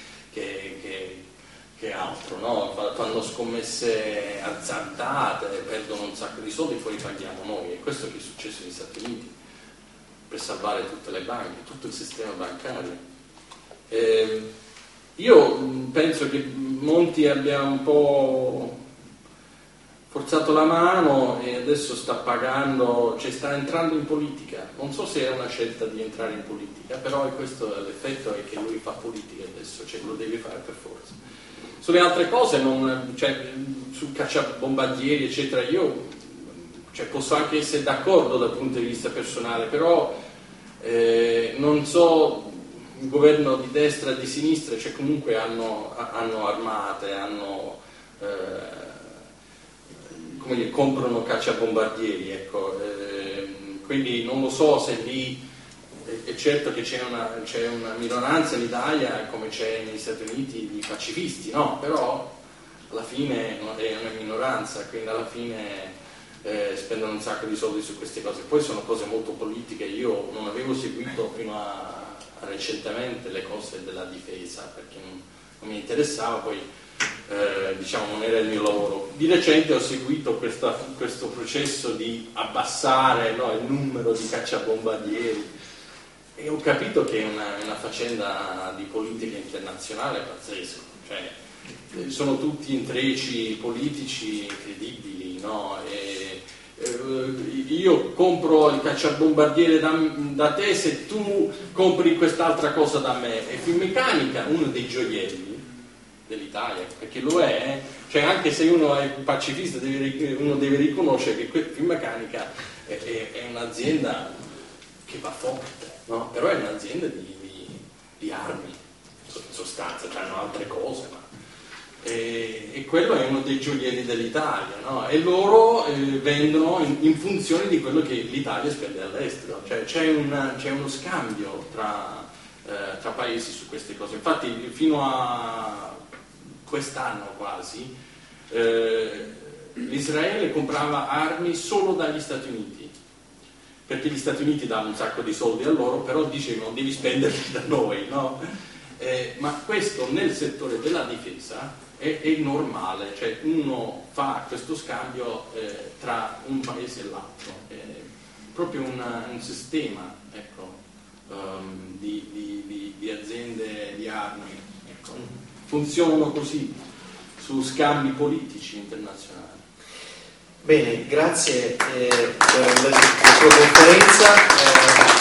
che altro, no? Fanno scommesse azzardate, perdono un sacco di soldi e poi paghiamo noi, e questo che è successo negli Stati Uniti per salvare tutte le banche, tutto il sistema bancario. Io penso che Monti abbia un po' forzato la mano e adesso sta pagando, cioè sta entrando in politica. Non so se è una scelta di entrare in politica, però questo l'effetto è che lui fa politica adesso, cioè lo deve fare per forza. Sulle altre cose, sul cacciabombardieri eccetera, io posso anche essere d'accordo dal punto di vista personale, però non so, il governo di destra e di sinistra, cioè comunque hanno armate, come dire, comprano cacciabombardieri, ecco, quindi non lo so se lì è certo che c'è una minoranza in Italia come c'è negli Stati Uniti di pacifisti, no? Però alla fine è una minoranza, quindi alla fine spendono un sacco di soldi su queste cose. Poi sono cose molto politiche. Io non avevo seguito fino a recentemente le cose della difesa perché non mi interessava, poi diciamo non era il mio lavoro. Di recente ho seguito questo processo di abbassare, no, il numero di cacciabombardieri e ho capito che è una faccenda di politica internazionale pazzesco, cioè sono tutti intrecci politici credibili, no? Io compro il cacciabombardiere da te se tu compri quest'altra cosa da me. E Finmeccanica, uno dei gioielli dell'Italia, perché lo è, cioè anche se uno è pacifista uno deve riconoscere che Finmeccanica è un'azienda che va forte, no? Però è un'azienda di armi, in sostanza, hanno altre cose, ma e quello è uno dei gioielli dell'Italia, no? E loro vendono in funzione di quello che l'Italia spende all'estero, cioè c'è uno scambio tra paesi su queste cose. Infatti fino a quest'anno quasi l'Israele comprava armi solo dagli Stati Uniti, perché gli Stati Uniti davano un sacco di soldi a loro, però dicevano devi spenderli da noi, no? Ma questo nel settore della difesa è normale, cioè uno fa questo scambio tra un paese e l'altro, è proprio un sistema, ecco, di aziende di armi, ecco. Funzionano così su scambi politici internazionali.
Bene, grazie per la sua conferenza.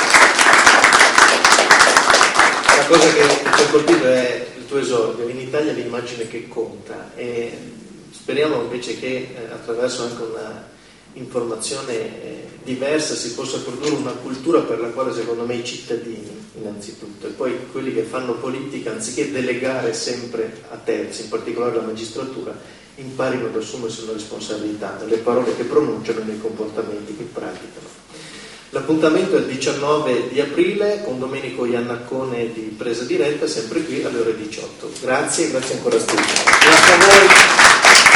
La cosa che ci ha colpito è il tuo esordio: in Italia l'immagine che conta, e speriamo invece che attraverso anche una informazione diversa si possa produrre una cultura per la quale secondo me i cittadini innanzitutto e poi quelli che fanno politica, anziché delegare sempre a terzi, in particolare la magistratura, imparino ad assumersi una responsabilità nelle parole che pronunciano e nei comportamenti che praticano. L'appuntamento è il 19 di aprile con Domenico Iannaccone di Presa Diretta, sempre qui alle ore 18. Grazie ancora a tutti. Grazie a voi.